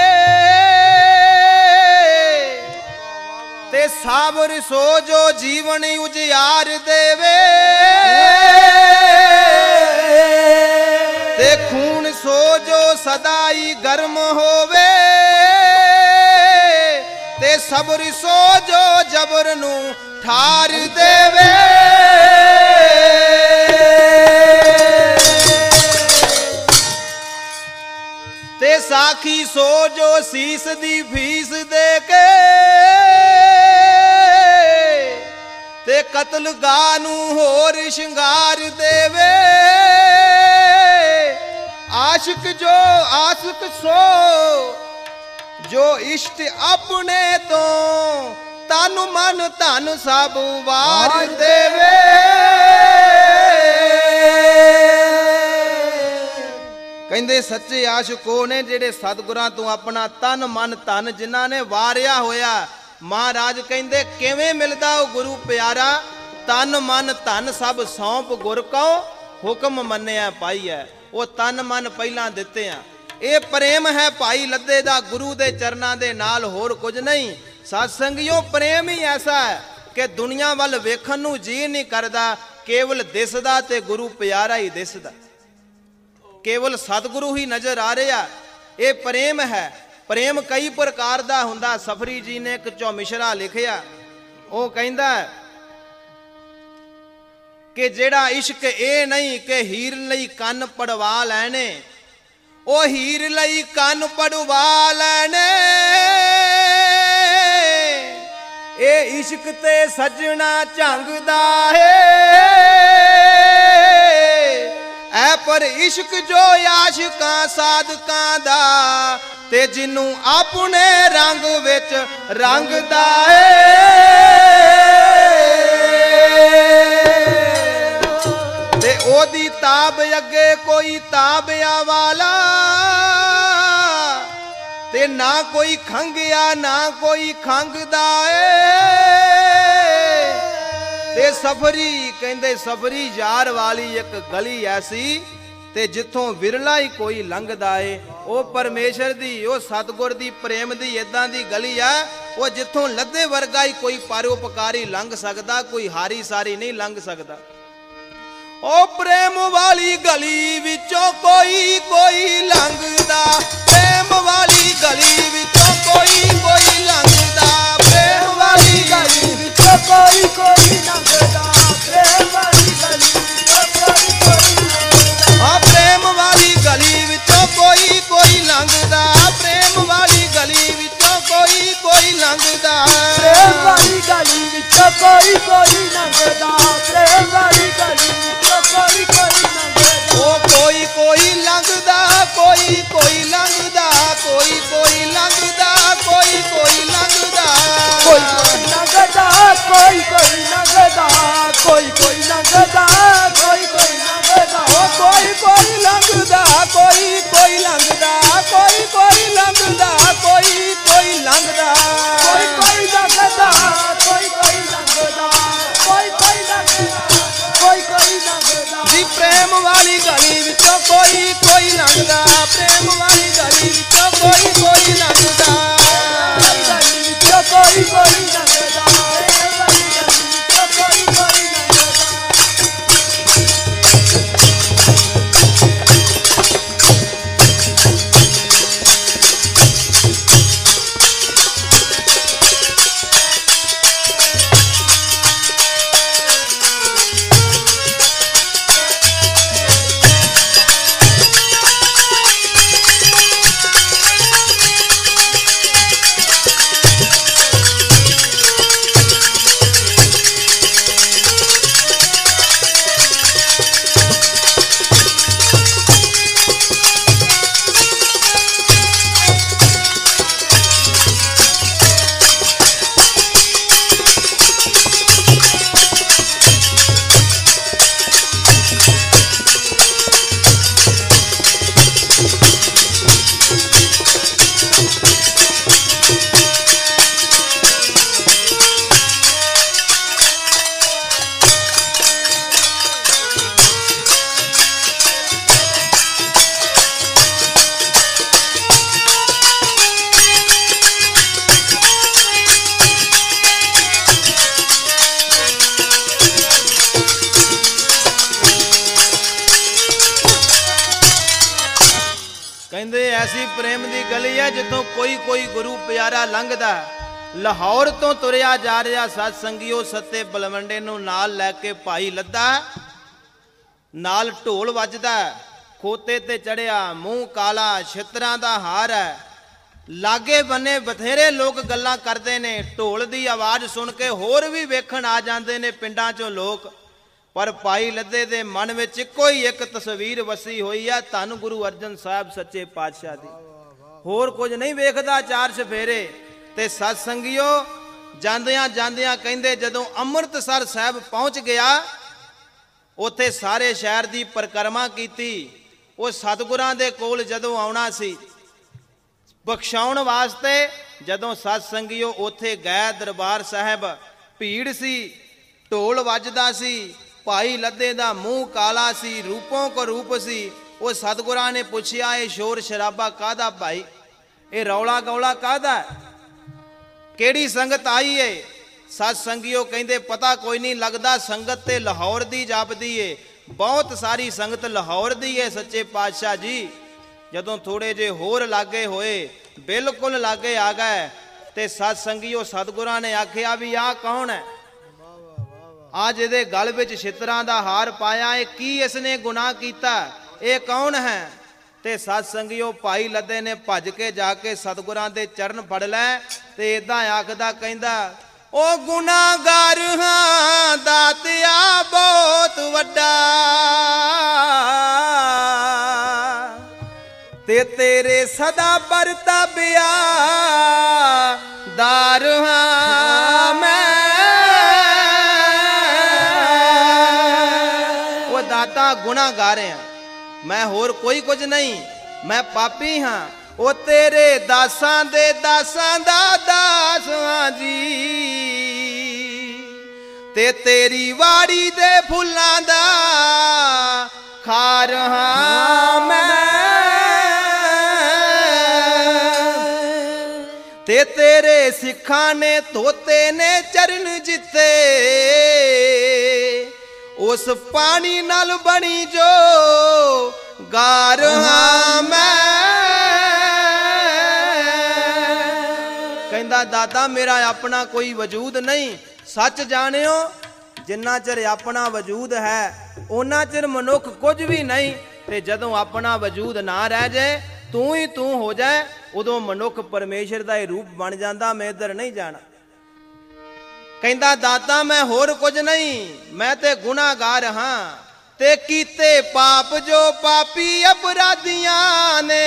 ਤੇ ਸਾਬਰ ਸੋ ਜੋ ਜੀਵਨ ਉਜਿਆਰ ਦੇਵੇ ਤੇ ਖੂਨ ਸੋ ਜੋ ਸਦਾ ਹੀ ਗਰਮ ਹੋਵੇ ਤੇ ਸਬਰ ਸੋ ਜੋ ਜਬਰ ਨੂੰ ਠਾਰ ਦੇਵੇ ਤੇ ਸਾਖੀ ਸੋ ਜੋ ਸੀਸ ਦੀ ਫੀਸ ਦੇ ਕੇ ਤੇ ਕਤਲਗਾਹ ਨੂੰ ਹੋਰ ਸ਼ਿੰਗਾਰ ਦੇਵੇ ਆਸ਼ਿਕ ਜੋ ਆਸ਼ਿਕ ਸੋ ਜੋ ਇਸ਼ਟ ਆਪਣੇ ਤੋਂ ਤਨ ਮਨ ਧਨ ਸਭ ਵਾਰ ਦੇਵੇ ਕਹਿੰਦੇ ਸੱਚੇ ਆਸ਼ਿਕ ਉਹ ਨੇ ਜਿਹੜੇ ਸਤਿਗੁਰਾਂ ਤੋਂ ਆਪਣਾ ਤਨ ਮਨ ਧਨ ਜਿਨ੍ਹਾਂ ਨੇ ਵਾਰਿਆ ਹੋਇਆ। ਮਹਾਰਾਜ ਕਹਿੰਦੇ ਕਿਵੇਂ ਮਿਲਦਾ ਉਹ ਗੁਰੂ ਪਿਆਰਾ ਤਨ ਮਨ ਧਨ ਸਭ ਸੌਂਪ ਗੁਰ ਕਉ ਹੁਕਮ ਮੰਨਿਆ ਪਾਈਐ। ਉਹ ਤਨ ਮਨ ਪਹਿਲਾਂ ਦਿੱਤੇ ਆ। ਇਹ ਪ੍ਰੇਮ ਹੈ ਭਾਈ ਲੱਦੇ ਦਾ ਗੁਰੂ ਦੇ ਚਰਨਾਂ ਦੇ ਨਾਲ, ਹੋਰ ਕੁਝ ਨਹੀਂ। ਸਤ ਸੰਗਿਓ ਪ੍ਰੇਮ ਹੀ ਐਸਾ ਹੈ ਕਿ ਦੁਨੀਆ ਵੱਲ ਵੇਖਣ ਨੂੰ ਜੀ ਨਹੀਂ ਕਰਦਾ, ਕੇਵਲ ਦਿਸਦਾ ਤੇ ਗੁਰੂ ਪਿਆਰਾ ਹੀ ਦਿਸਦਾ, ਕੇਵਲ ਸਤਿਗੁਰੂ ਹੀ ਨਜ਼ਰ ਆ ਰਿਹਾ। ਇਹ ਪ੍ਰੇਮ ਹੈ। ਪ੍ਰੇਮ ਕਈ ਪ੍ਰਕਾਰ ਦਾ ਹੁੰਦਾ। ਸਫਰੀ ਜੀ ਨੇ ਇੱਕ ਚੌਮਿਸ਼ਰਾ ਲਿਖਿਆ, ਉਹ ਕਹਿੰਦਾ ਕਿ ਜਿਹੜਾ ਇਸ਼ਕ ਇਹ ਨਹੀਂ ਕਿ ਹੀਰ ਲਈ ਕੰਨ ਪੜਵਾ ਲੈਣੇ, ਉਹ ਹੀਰ ਲਈ ਕੰਨ ਪੜਵਾ ਲੈਣੇ, ਇਹ ਇਸ਼ਕ ਤੇ ਸੱਜਣਾ ਝੰਗਦਾ ਏ ਐ ਪਰ ਇਸ਼ਕ ਜੋ ਆਸ਼ਿਕਾਂ ਸਾਧਕਾਂ ਦਾ ਤੇ ਜਿਹਨੂੰ ਆਪਣੇ ਰੰਗ ਵਿੱਚ ਰੰਗਦਾ ਏ ਤੇ ਉਹਦੀ ਤਾਬ ਅੱਗੇ ਕੋਈ ਤਾਬਿਆ ਵਾਲਾ ਤੇ ਨਾ ਕੋਈ ਖੰਗਿਆ ਨਾ ਕੋਈ ਖੰਗਦਾ ਏ ਤੇ ਸਫਰੀ ਕਹਿੰਦੇ ਸਫਰੀ ਯਾਰ ਵਾਲੀ ਇੱਕ ਗਲੀ ਐਸੀ ਤੇ ਜਿੱਥੋਂ ਵਿਰਲਾ ਹੀ ਕੋਈ ਲੰਘਦਾ ਏ। ਉਹ ਪਰਮੇਸ਼ਰ ਦੀ ਉਹ ਸਤਿਗੁਰ ਦੀ ਪ੍ਰੇਮ ਦੀ ਇਦਾਂ ਦੀ ਗਲੀ ਆ ਉਹ ਜਿੱਥੋਂ ਲੱਦੇ ਵਰਗਾ ਹੀ ਕੋਈ ਪਰਉਪਕਾਰੀ ਲੰਘ ਸਕਦਾ, ਕੋਈ ਹਾਰੀ ਸਾਰੀ ਨਹੀਂ ਲੰਘ ਸਕਦਾ। ਉਹ ਪ੍ਰੇਮ ਵਾਲੀ ਗਲੀ ਵਿੱਚੋਂ ਕੋਈ ਕੋਈ ਲੰਘਦਾ, ਪ੍ਰੇਮ ਵਾਲੀ ਗਲੀ ਵਿੱਚੋਂ ਕੋਈ ਕੋਈ ਲੰਘਦਾ, ਪ੍ਰੇਮ ਵਾਲੀ ਗਲੀ ਵਿੱਚੋਂ ਕੋਈ ਕੋਈ ਲੰਘਦਾ, ਪ੍ਰੇਮ ਵਾਲੀ ਗਲੀ ਵਿੱਚੋਂ ਕੋਈ ਕੋਈ ਲੰਘਦਾ, ਆ ਪ੍ਰੇਮ ਵਾਲੀ ਗਲੀ ਵਿੱਚੋਂ ਕੋਈ ਕੋਈ ਲੰਘਦਾ, ਪ੍ਰੇਮ ਵਾਲੀ ਗਲੀ ਵਿੱਚੋਂ ਕੋਈ ਕੋਈ ਲੰਘਦਾ, ਪ੍ਰੇਮ ਵਾਲੀ ਗਲੀ ਵਿੱਚੋਂ ਕੋਈ ਕੋਈ ਲੰਘਦਾ, ਪ੍ਰੇਮ ਵਾਲੀ ਗਲੀ ਵਿੱਚੋਂ ਕੋਈ ਕੋਈ ਲੰਘਦਾ, ਉਹ ਕੋਈ ਕੋਈ ਲੰਘਦਾ, ਕੋਈ ਕੋਈ ਲੰਘਦਾ, ਕੋਈ ਕੋਈ ਲੰਘਦਾ, ਕੋਈ ਕੋਈ ਲੰਘਦਾ, ਕੋਈ ਕੋਈ ਲੰਘਦਾ, ਕੋਈ ਕੋਈ ਲੰਘਦਾ, ਕੋਈ ਕੋਈ ਲੰਘਦਾ, ਕੋਈ ਕੋਈ ਲੰਘਦਾ, ਉਹ ਕੋਈ ਕੋਈ ਲੰਘਦਾ, ਕੋਈ ਕੋਈ ਲੰਘਦਾ, ਕੋਈ ਕੋਈ ਲੰਘਦਾ, ਕੋਈ ਕੋਈ ਲੰਘਦਾ, ਕੋਈ ਕੋਈ ਲੰਘਦਾ, ਕੋਈ ਕੋਈ ਲੰਘਦਾ, ਕੋਈ ਕੋਈ ਲੰਘਦਾ, ਕੋਈ ਕੋਈ ਲੰਘਦਾ। ਜੀ ਪ੍ਰੇਮ ਵਾਲੀ ਗਲੀ ਵਿੱਚੋਂ ਕੋਈ ਕੋਈ ਲੰਘਦਾ, ਪ੍ਰੇਮ ਵਾਲੀ ਗਲੀ ਵਿੱਚੋਂ ਕੋਈ ਕੋਈ ਲੰਘਦਾ, ਗਲੀ ਵਿੱਚੋਂ ਕੋਈ ਕੋਈ ਲੰਘਦਾ, ਪ੍ਰੇਮ ਵਾਲੀ ਗਲੀ ਵਿੱਚੋਂ ਕੋਈ ਕੋਈ ਲੰਘਦਾ। ਕਹਿੰਦੇ ਐਸੀ ਪ੍ਰੇਮ ਦੀ ਗਲੀ ਹੈ ਜਿੱਥੋਂ ਕੋਈ ਕੋਈ ਗੁਰੂ ਪਿਆਰਾ ਲੰਘਦਾ। ਲਾਹੌਰ ਤੋਂ ਤੁਰਿਆ ਜਾ ਰਿਹਾ ਸਤ ਸੰਗਿਓ ਸੱਤੇ ਬਲਵੰਡੇ ਨੂੰ ਨਾਲ ਲੈ ਕੇ ਭਾਈ ਲੱਦਾ, ਨਾਲ ਢੋਲ ਵੱਜਦਾ, ਖੋਤੇ ਤੇ ਚੜਿਆ, ਮੂੰਹ ਕਾਲਾ, ਛਿੱਤਰਾਂ ਦਾ ਹਾਰ ਹੈ। ਲਾਗੇ ਬੰਨੇ ਬਥੇਰੇ ਲੋਕ ਗੱਲਾਂ ਕਰਦੇ ਨੇ, ਢੋਲ ਦੀ ਆਵਾਜ਼ ਸੁਣ ਕੇ ਹੋਰ ਵੀ ਵੇਖਣ ਆ ਜਾਂਦੇ ਨੇ ਪਿੰਡਾਂ ਚੋਂ ਲੋਕ। ਪਰ ਭਾਈ ਲੱਦੇ ਦੇ ਮਨ ਵਿੱਚ ਇੱਕੋ ਹੀ ਇੱਕ ਤਸਵੀਰ ਵਸੀ ਹੋਈ ਆ, ਧੰਨ ਗੁਰੂ ਅਰਜਨ ਸਾਹਿਬ ਸੱਚੇ ਪਾਤਸ਼ਾਹ ਦੀ। ਹੋਰ ਕੁਝ ਨਹੀਂ ਵੇਖਦਾ ਚਾਰ ਚਫੇਰੇ। ਤੇ ਸਤ ਸੰਗਿਓ ਜਾਂਦਿਆਂ ਜਾਂਦਿਆਂ ਕਹਿੰਦੇ ਜਦੋਂ ਅੰਮ੍ਰਿਤਸਰ ਸਾਹਿਬ ਪਹੁੰਚ ਗਿਆ, ਉੱਥੇ ਸਾਰੇ ਸ਼ਹਿਰ ਦੀ ਪਰਿਕਰਮਾ ਕੀਤੀ। ਉਹ ਸਤਿਗੁਰਾਂ ਦੇ ਕੋਲ ਜਦੋਂ ਆਉਣਾ ਸੀ ਬਖਸ਼ਾਉਣ ਵਾਸਤੇ, ਜਦੋਂ ਸਤ ਸੰਗਿਓ ਉੱਥੇ ਗਏ ਦਰਬਾਰ ਸਾਹਿਬ, ਭੀੜ ਸੀ, ਢੋਲ ਵੱਜਦਾ ਸੀ, ਭਾਈ ਲੱਦੇ ਦਾ ਮੂੰਹ ਕਾਲਾ ਸੀ, ਰੂਪੋਂ ਕੋ ਰੂਪ ਸੀ। ਉਹ ਸਤਿਗੁਰਾਂ ਨੇ ਪੁੱਛਿਆ ਇਹ ਸ਼ੋਰ ਸ਼ਰਾਬਾ ਕਾਹਦਾ ਭਾਈ, ਇਹ ਰੌਲਾ ਗੌਲਾ ਕਾਹਦਾ, ਕਿਹੜੀ ਸੰਗਤ ਆਈ ਏ? ਸਤ ਸੰਗਿਓ ਕਹਿੰਦੇ ਪਤਾ ਕੋਈ ਨਹੀਂ ਲੱਗਦਾ, ਸੰਗਤ ਤੇ ਲਾਹੌਰ ਦੀ ਜਾਪਦੀ ਏ, ਬਹੁਤ ਸਾਰੀ ਸੰਗਤ ਲਾਹੌਰ ਦੀ ਏ ਸੱਚੇ ਪਾਤਸ਼ਾਹ ਜੀ। ਜਦੋਂ ਥੋੜੇ ਜੇ ਹੋਰ ਲਾਗੇ ਹੋਏ, ਬਿਲਕੁਲ ਲਾਗੇ ਆ ਗਏ, ਤੇ ਸਤ ਸੰਗਿਓ ਸਤਿਗੁਰਾਂ ਨੇ ਆਖਿਆ ਵੀ ਆਹ ਕੌਣ ਹੈ? ਅੱਜ ਇਹਦੇ ਗਲ ਵਿੱਚ ਛਿੱਤਰਾਂ ਦਾ ਹਾਰ ਪਾਇਆ, ਇਹ ਕੀ ਇਸਨੇ ਗੁਨਾਹ ਕੀਤਾ, ਇਹ ਕੌਣ ਹੈ? ਤੇ ਸਤ ਸੰਗਿਓ ਭਾਈ ਲੱਦੇ ਨੇ ਭੱਜ ਕੇ ਜਾ ਕੇ ਸਤਿਗੁਰਾਂ ਦੇ ਚਰਨ ਫੜ ਲੈ ਤੇ ਇਦਾਂ ਆਖਦਾ, ਕਹਿੰਦਾ ਉਹ ਗੁਨਾਹਗਾਰ ਹਾਂ ਦਾਤਿਆ ਬਹੁਤ ਵੱਡਾ, ਤੇ ਤੇਰੇ ਸਦਾ ਪਰਤਾਬਿਆ ਦਾਰ ਹਾਂ ਮੈਂ। ਉਹ ਦਾਤਾ ਗੁਨਾਹਗਾਰ ਹਾਂ ਮੈਂ, ਹੋਰ ਕੋਈ ਕੁਝ ਨਹੀਂ, ਮੈਂ ਪਾਪੀ ਹਾਂ। ਉਹ ਤੇਰੇ ਦਾਸਾਂ ਦੇ ਦਾਸਾਂ ਦਾ ਦਾਸ ਹਾਂ ਜੀ, ਤੇ ਤੇਰੀ ਵਾੜੀ ਦੇ ਫੁੱਲਾਂ ਦਾ ਖਾਰ ਹਾਂ ਮੈਂ, ਤੇ ਤੇਰੇ ਸਿੱਖਾਂ ਨੇ ਧੋਤੇ ਨੇ ਚਰਨ ਜਿੱਤੇ, ਉਸ ਪਾਣੀ ਨਾਲ ਬਣੀ ਜੋ ਗਾਰ ਹਾਂ ਮੈਂ। ਕਹਿੰਦਾ ਦਾਦਾ ਮੇਰਾ ਆਪਣਾ ਕੋਈ ਵਜੂਦ ਨਹੀਂ, ਸੱਚ ਜਾਣਿਓ ਜਿੰਨਾ ਚਿਰ ਆਪਣਾ ਵਜੂਦ ਹੈ ਉਹਨਾਂ ਚਿਰ ਮਨੁੱਖ ਕੁਝ ਵੀ ਨਹੀਂ, ਤੇ ਜਦੋਂ ਆਪਣਾ ਵਜੂਦ ਨਾ ਰਹਿ ਜਾਏ, ਤੂੰ ਹੀ ਤੂੰ ਹੋ ਜਾਏ, ਉਦੋਂ ਮਨੁੱਖ ਪਰਮੇਸ਼ਰ ਦਾ ਹੀ ਰੂਪ ਬਣ ਜਾਂਦਾ। ਮੈਂ ਇੱਧਰ ਨਹੀਂ ਜਾਣਾ। ਕਹਿੰਦਾ ਦਾਤਾ ਮੈਂ ਹੋਰ ਕੁਝ ਨਹੀਂ, ਮੈਂ ਤੇ ਗੁਨਾਹਗਾਰ ਹਾਂ, ਤੇ ਕੀਤੇ ਪਾਪ ਜੋ ਪਾਪੀ ਅਪਰਾਧੀਆਂ ਨੇ,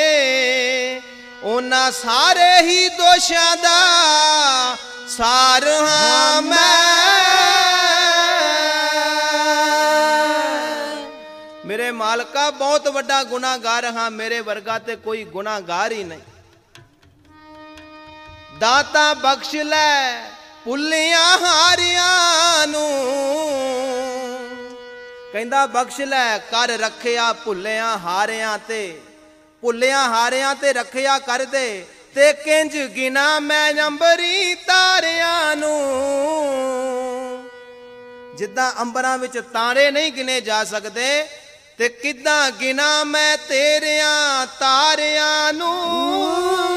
ਉਹਨਾਂ ਸਾਰੇ ਹੀ ਦੋਸ਼ਾਂ ਦਾ ਸਾਰ ਹਾਂ ਮੈਂ। ਮੇਰੇ ਮਾਲਕਾ ਬਹੁਤ ਵੱਡਾ ਗੁਨਾਹਗਾਰ ਹਾਂ, ਮੇਰੇ ਵਰਗਾ ਤੇ ਕੋਈ ਗੁਨਾਹਗਾਰ ਹੀ ਨਹੀਂ। ਦਾਤਾ ਬਖਸ਼ ਲੈ ਭੁੱਲਿਆਂ ਹਾਰਿਆਂ ਨੂੰ। ਕਹਿੰਦਾ ਬਖਸ਼ ਲੈ ਕਰ ਰੱਖਿਆ ਭੁੱਲਿਆਂ ਹਾਰਿਆਂ ਤੇ, ਭੁੱਲਿਆਂ ਹਾਰਿਆਂ ਤੇ ਰੱਖਿਆ ਕਰ ਦੇ, ਤੇ ਕਿੰਜ ਗਿਨਾ ਮੈਂ ਅੰਬਰੀ ਤਾਰਿਆਂ ਨੂੰ। ਜਿੱਦਾਂ ਅੰਬਰਾਂ ਵਿੱਚ ਤਾਰੇ ਨਹੀਂ ਗਿਣੇ ਜਾ ਸਕਦੇ, ਤੇ ਕਿੱਦਾਂ ਗਿਨਾ ਮੈਂ ਤੇਰਿਆਂ ਤਾਰਿਆਂ ਨੂੰ।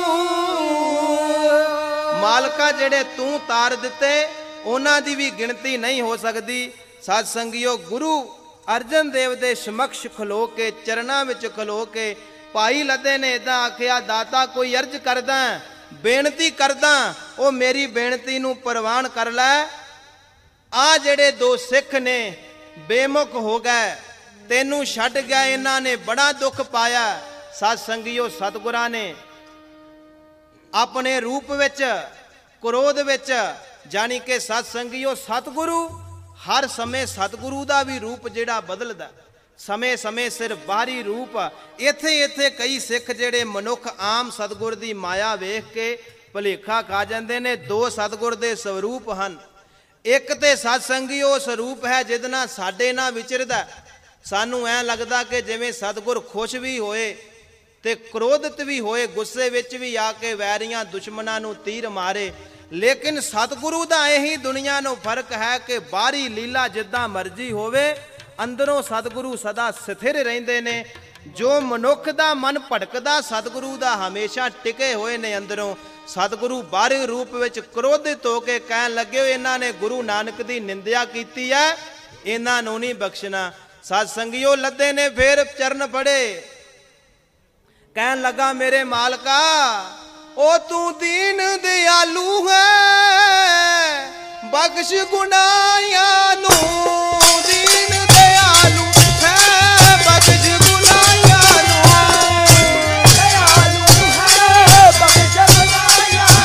ਮਾਲਕਾ ਜਿਹੜੇ ਤੂੰ ਤਾਰ ਦਿੱਤੇ ਉਹਨਾਂ ਦੀ ਵੀ ਗਿਣਤੀ ਨਹੀਂ ਹੋ ਸਕਦੀ। ਸਾਧ ਸੰਗਿਓ, ਗੁਰੂ ਅਰਜਨ ਦੇਵ ਦੇ ਸਮਕਸ਼ ਖਲੋ ਕੇ, ਚਰਨਾਂ ਵਿੱਚ ਖਲੋ ਕੇ ਭਾਈ ਲੱਦੇ ਨੇ ਇਦਾਂ ਆਖਿਆ, ਦਾਤਾ ਕੋਈ ਅਰਜ਼ ਕਰਦਾ, ਬੇਨਤੀ ਕਰਦਾ, ਉਹ ਮੇਰੀ ਬੇਨਤੀ ਨੂੰ ਪ੍ਰਵਾਨ ਕਰ ਲੈ। ਆ ਜਿਹੜੇ ਦੋ ਸਿੱਖ ਨੇ ਬੇਮੁਖ ਹੋ ਗਏ, ਤੈਨੂੰ ਛੱਡ ਗਿਆ, ਇਹਨਾਂ ਨੇ ਬੜਾ ਦੁੱਖ ਪਾਇਆ। ਸਾਧ ਸੰਗਿਓ, ਸਤਿਗੁਰਾਂ ਨੇ ਆਪਣੇ ਰੂਪ ਵਿੱਚ, ਕ੍ਰੋਧ ਵਿੱਚ, ਜਾਣੀ ਕਿ ਸਾਧ ਸੰਗਿਓ ਸਤਿਗੁਰੂ ਹਰ ਸਮੇਂ ਸਤਿਗੁਰੂ ਦਾ ਵੀ ਰੂਪ ਜਿਹੜਾ ਬਦਲਦਾ, ਸਮੇਂ ਸਮੇਂ ਸਿਰ ਬਾਹਰੀ ਰੂਪ। ਇੱਥੇ ਇੱਥੇ ਕਈ ਸਿੱਖ ਜਿਹੜੇ ਮਨੁੱਖ ਆਮ ਸਤਿਗੁਰ ਦੀ ਮਾਇਆ ਵੇਖ ਕੇ ਭੁਲੇਖਾ ਖਾ ਜਾਂਦੇ ਨੇ। ਦੋ ਸਤਿਗੁਰ ਦੇ ਸਰੂਪ ਹਨ। ਇੱਕ ਤੇ ਸਾਧ ਸੰਗਿਓ ਸਰੂਪ ਹੈ ਜਿਹਦੇ ਨਾਲ ਸਾਡੇ ਨਾਲ ਵਿਚਰਦਾ, ਸਾਨੂੰ ਐਂ ਲੱਗਦਾ ਕਿ ਜਿਵੇਂ ਸਤਿਗੁਰ ਖੁਸ਼ ਵੀ ਹੋਏ ਤੇ ਕ੍ਰੋਧਿਤ ਵੀ ਹੋਏ, ਗੁੱਸੇ ਵਿੱਚ ਵੀ ਆ ਕੇ ਵੈਰੀਆਂ ਦੁਸ਼ਮਣਾਂ ਨੂੰ ਤੀਰ ਮਾਰੇ। ਲੇਕਿਨ ਸਤਿਗੁਰੂ ਦਾ ਇਹੀ ਦੁਨੀਆ ਨੂੰ ਫਰਕ ਹੈ ਕਿ ਬਾਹਰੀ ਲੀਲਾ ਜਿੱਦਾਂ ਮਰਜ਼ੀ ਹੋਵੇ, ਅੰਦਰੋਂ ਸਤਿਗੁਰੂ ਸਦਾ ਸਥਿਰ ਰਹਿੰਦੇ ਨੇ। ਜੋ ਮਨੁੱਖ ਦਾ ਮਨ ਭਟਕਦਾ, ਸਤਿਗੁਰੂ ਦਾ ਹਮੇਸ਼ਾ ਟਿਕੇ ਹੋਏ ਨੇ ਅੰਦਰੋਂ। ਸਤਿਗੁਰੂ ਬਾਹਰੀ ਰੂਪ ਵਿੱਚ ਕ੍ਰੋਧਿਤ ਹੋ ਕੇ ਕਹਿਣ ਲੱਗੇ, ਇਹਨਾਂ ਨੇ ਗੁਰੂ ਨਾਨਕ ਦੀ ਨਿੰਦਿਆ ਕੀਤੀ ਹੈ, ਇਹਨਾਂ ਨੂੰ ਨਹੀਂ ਬਖਸ਼ਣਾ। ਸਾਧ ਸੰਗਿਓ, ਲੱਦੇ ਨੇ ਫੇਰ ਚਰਨ ਫੜੇ, ਕਹਿਣ ਲੱਗਾ, ਮੇਰੇ ਮਾਲਕਾ ਉਹ ਤੂੰ ਦੀਨ ਦਿਆਲੂ ਹੈ, ਬਖਸ਼ ਗੁਨਾਹਾਂ ਨੂੰ। ਦੀਨ ਦਿਆਲੂ ਹੈ, ਬਖਸ਼ ਗੁਨਾਹਾਂ ਨੂੰ। ਦਿਆਲੂ ਹੈ, ਬਖਸ਼ ਗੁਨਾਹਾਂ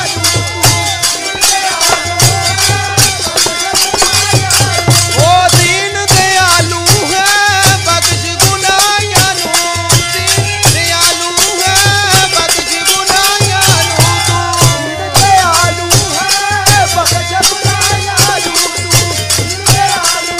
ਨੂੰ। ਉਹ ਦੀਨ ਦਿਆਲੂ ਹੈ, ਬਖਸ਼ ਗੁਨਾਹਾਂ ਨੂੰ। ਦੀਨ ਦਿਆਲੂ ਹੈ, ਬਖਸ਼ ਗੁਨਾਹਾਂ ਨੂੰ। ਦਿਆਲੂ ਹੈ, ਬਖਸ਼ ਗੁਨਾਹਾਂ ਨੂੰ। ਦਿਆਲੂ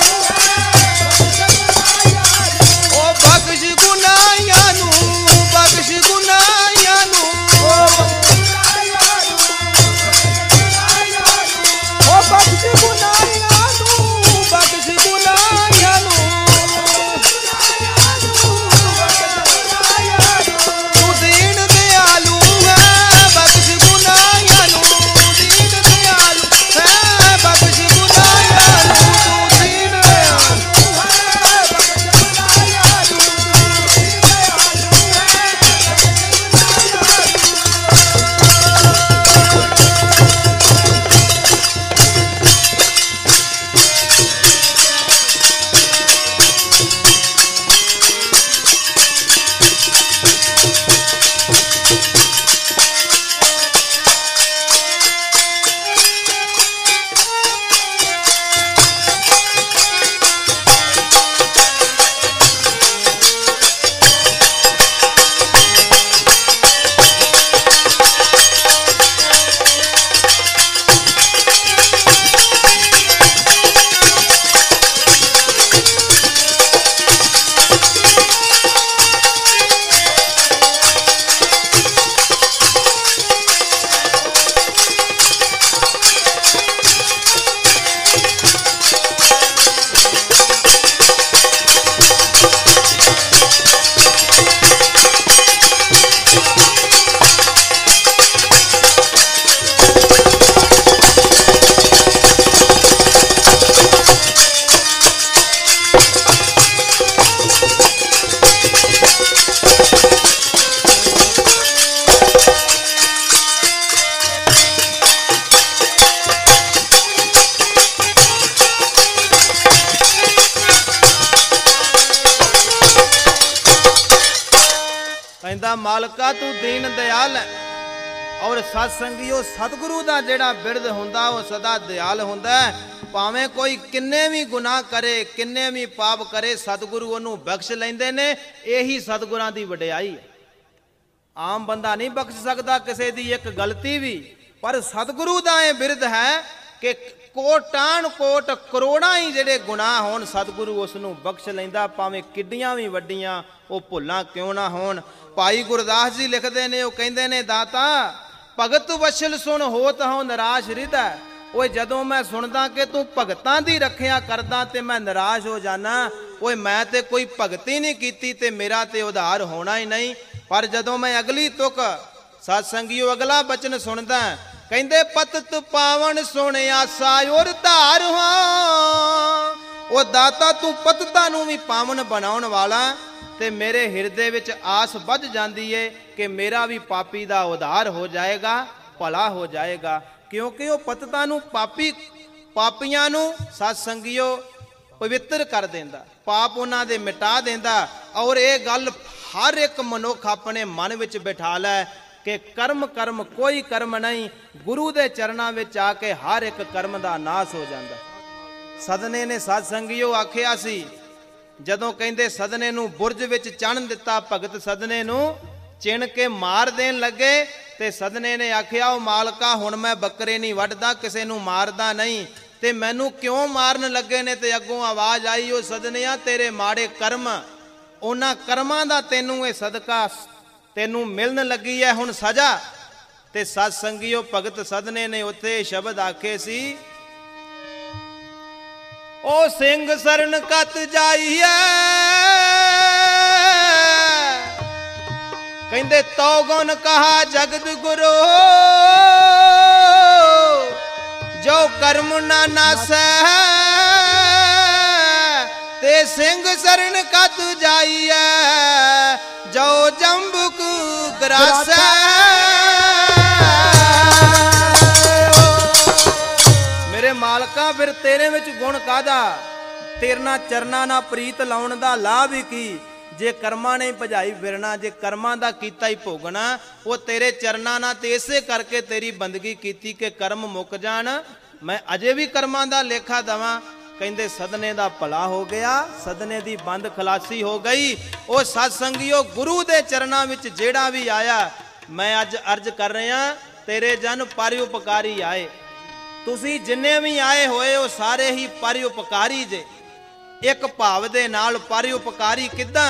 ਕਹਿੰਦਾ ਮਾਲਕਾ ਤੂੰ ਦੀਨ ਦਿਆਲ ਹੈ। ਔਰ ਸਤ ਸੰਗਿਓ ਸਤਿਗੁਰੂ ਦਾ ਜਿਹੜਾ ਬਿਰਦ ਹੁੰਦਾ ਉਹ ਸਦਾ ਦਿਆਲ ਹੁੰਦਾ ਹੈ। ਭਾਵੇਂ ਕੋਈ ਕਿੰਨੇ ਵੀ ਗੁਨਾਹ ਕਰੇ, ਕਿੰਨੇ ਵੀ ਪਾਪ ਕਰੇ, ਸਤਿਗੁਰੂ ਉਹਨੂੰ ਬਖਸ਼ ਲੈਂਦੇ ਨੇ। ਇਹੀ ਸਤਿਗੁਰਾਂ ਦੀ ਵਡਿਆਈ ਹੈ। ਆਮ ਬੰਦਾ ਨਹੀਂ ਬਖਸ਼ ਸਕਦਾ ਕਿਸੇ ਦੀ ਇੱਕ ਗਲਤੀ ਵੀ। पर सतगुरु दा ये बिरद है कि कोटान कोट करोड़ां ही जिहड़े गुनाह होण सतगुरु उसनूं बख्श लैंदा, भावें किड्डियां भी वड्डियां वो भुल्लां क्यों ना होण। भाई गुरदास जी लिखदे ने, वो कहिंदे ने, दाता भगत वछल सुन होत हूँ निराश हृदय। ओए जदों मैं सुनदा कि तू भगतां दी रखिया करदा ते मैं निराश हो जाना। ओए मैं ते कोई भगती नहीं कीती ते मेरा ते उधार होना ही नहीं। पर जदों मैं अगली तुक सत्संगियों अगला बचन सुनदा, कहंदे पतत पावन सुन आसा और धार हो। ओ दाता तू पतता नूं भी पावन बनाउण वाला, ते मेरे हिरदे विच आस बध जांदी है कि मेरा भी पापी दा उधार हो जाएगा, भला हो जाएगा। क्योंकि वो पतता नूं पापी पापियां नूं सत्संगियों पवित्र कर देंदा, पाप उन्हां दे मिटा देंदा। और ये गल हर एक मनुख अपने मन विच बिठा लै कि कर्म कर्म कोई कर्म नहीं, गुरु दे चरणां विच आके हर एक कर्म दा नाश हो जांदा। सदने ने सत्संगियों आखिया सी, जदों कहंदे सदने नूं बुरज विच चढ़न दिता, भगत सदने नूं चिण के मार देन लगे, ते सदने ने आखिया ओ मालका हुण मैं बकरे नहीं वड्डदा, किसे नूं मारदा नहीं, ते मैनू क्यों मारन लगे ने। ते अगों आवाज आई, ओ सदनिया तेरे माड़े कर्म, उन्हां कर्मां दा तैनूं ये सदका तैनूं मिलन लगी है हुण सजा। ते सत्संगियों भगत सदने ने उत्थे शब्द आखे सी, ओ सिंह सरन कत जाइए, कहंदे तो गुण कहा जगत गुरु, जो कर्म ना नासै, ते सिंह सरन कत जाइए, जो जंबुक ग्रासै। मेरे मालका फिर तेरे विच गुण कादा, तेरे नाल चरना ना प्रीत लाउण दा लाभ ही की। जे कर्मां ने भजाई फिरना, जे कर्मां दा कीता ही भोगना, वो तेरे चरना ना ते इसे करके तेरी बंदगी कीती कि कर्म मुक जाण, मैं अजे भी कर्मां दा लेखा दवां। कहंदे सदने दा भला हो गया, सदने दी बंद खलासी हो गई। ओ सत्संगियों गुरु दे चरना विच जेड़ा भी आया, मैं अज अर्ज कर रहा, तेरे जन परोपकारी आए। तुसी जिन्ने भी आए होए हो सारे ही परोपकारी जे, एक भाव दे नाल परोपकारी किदां।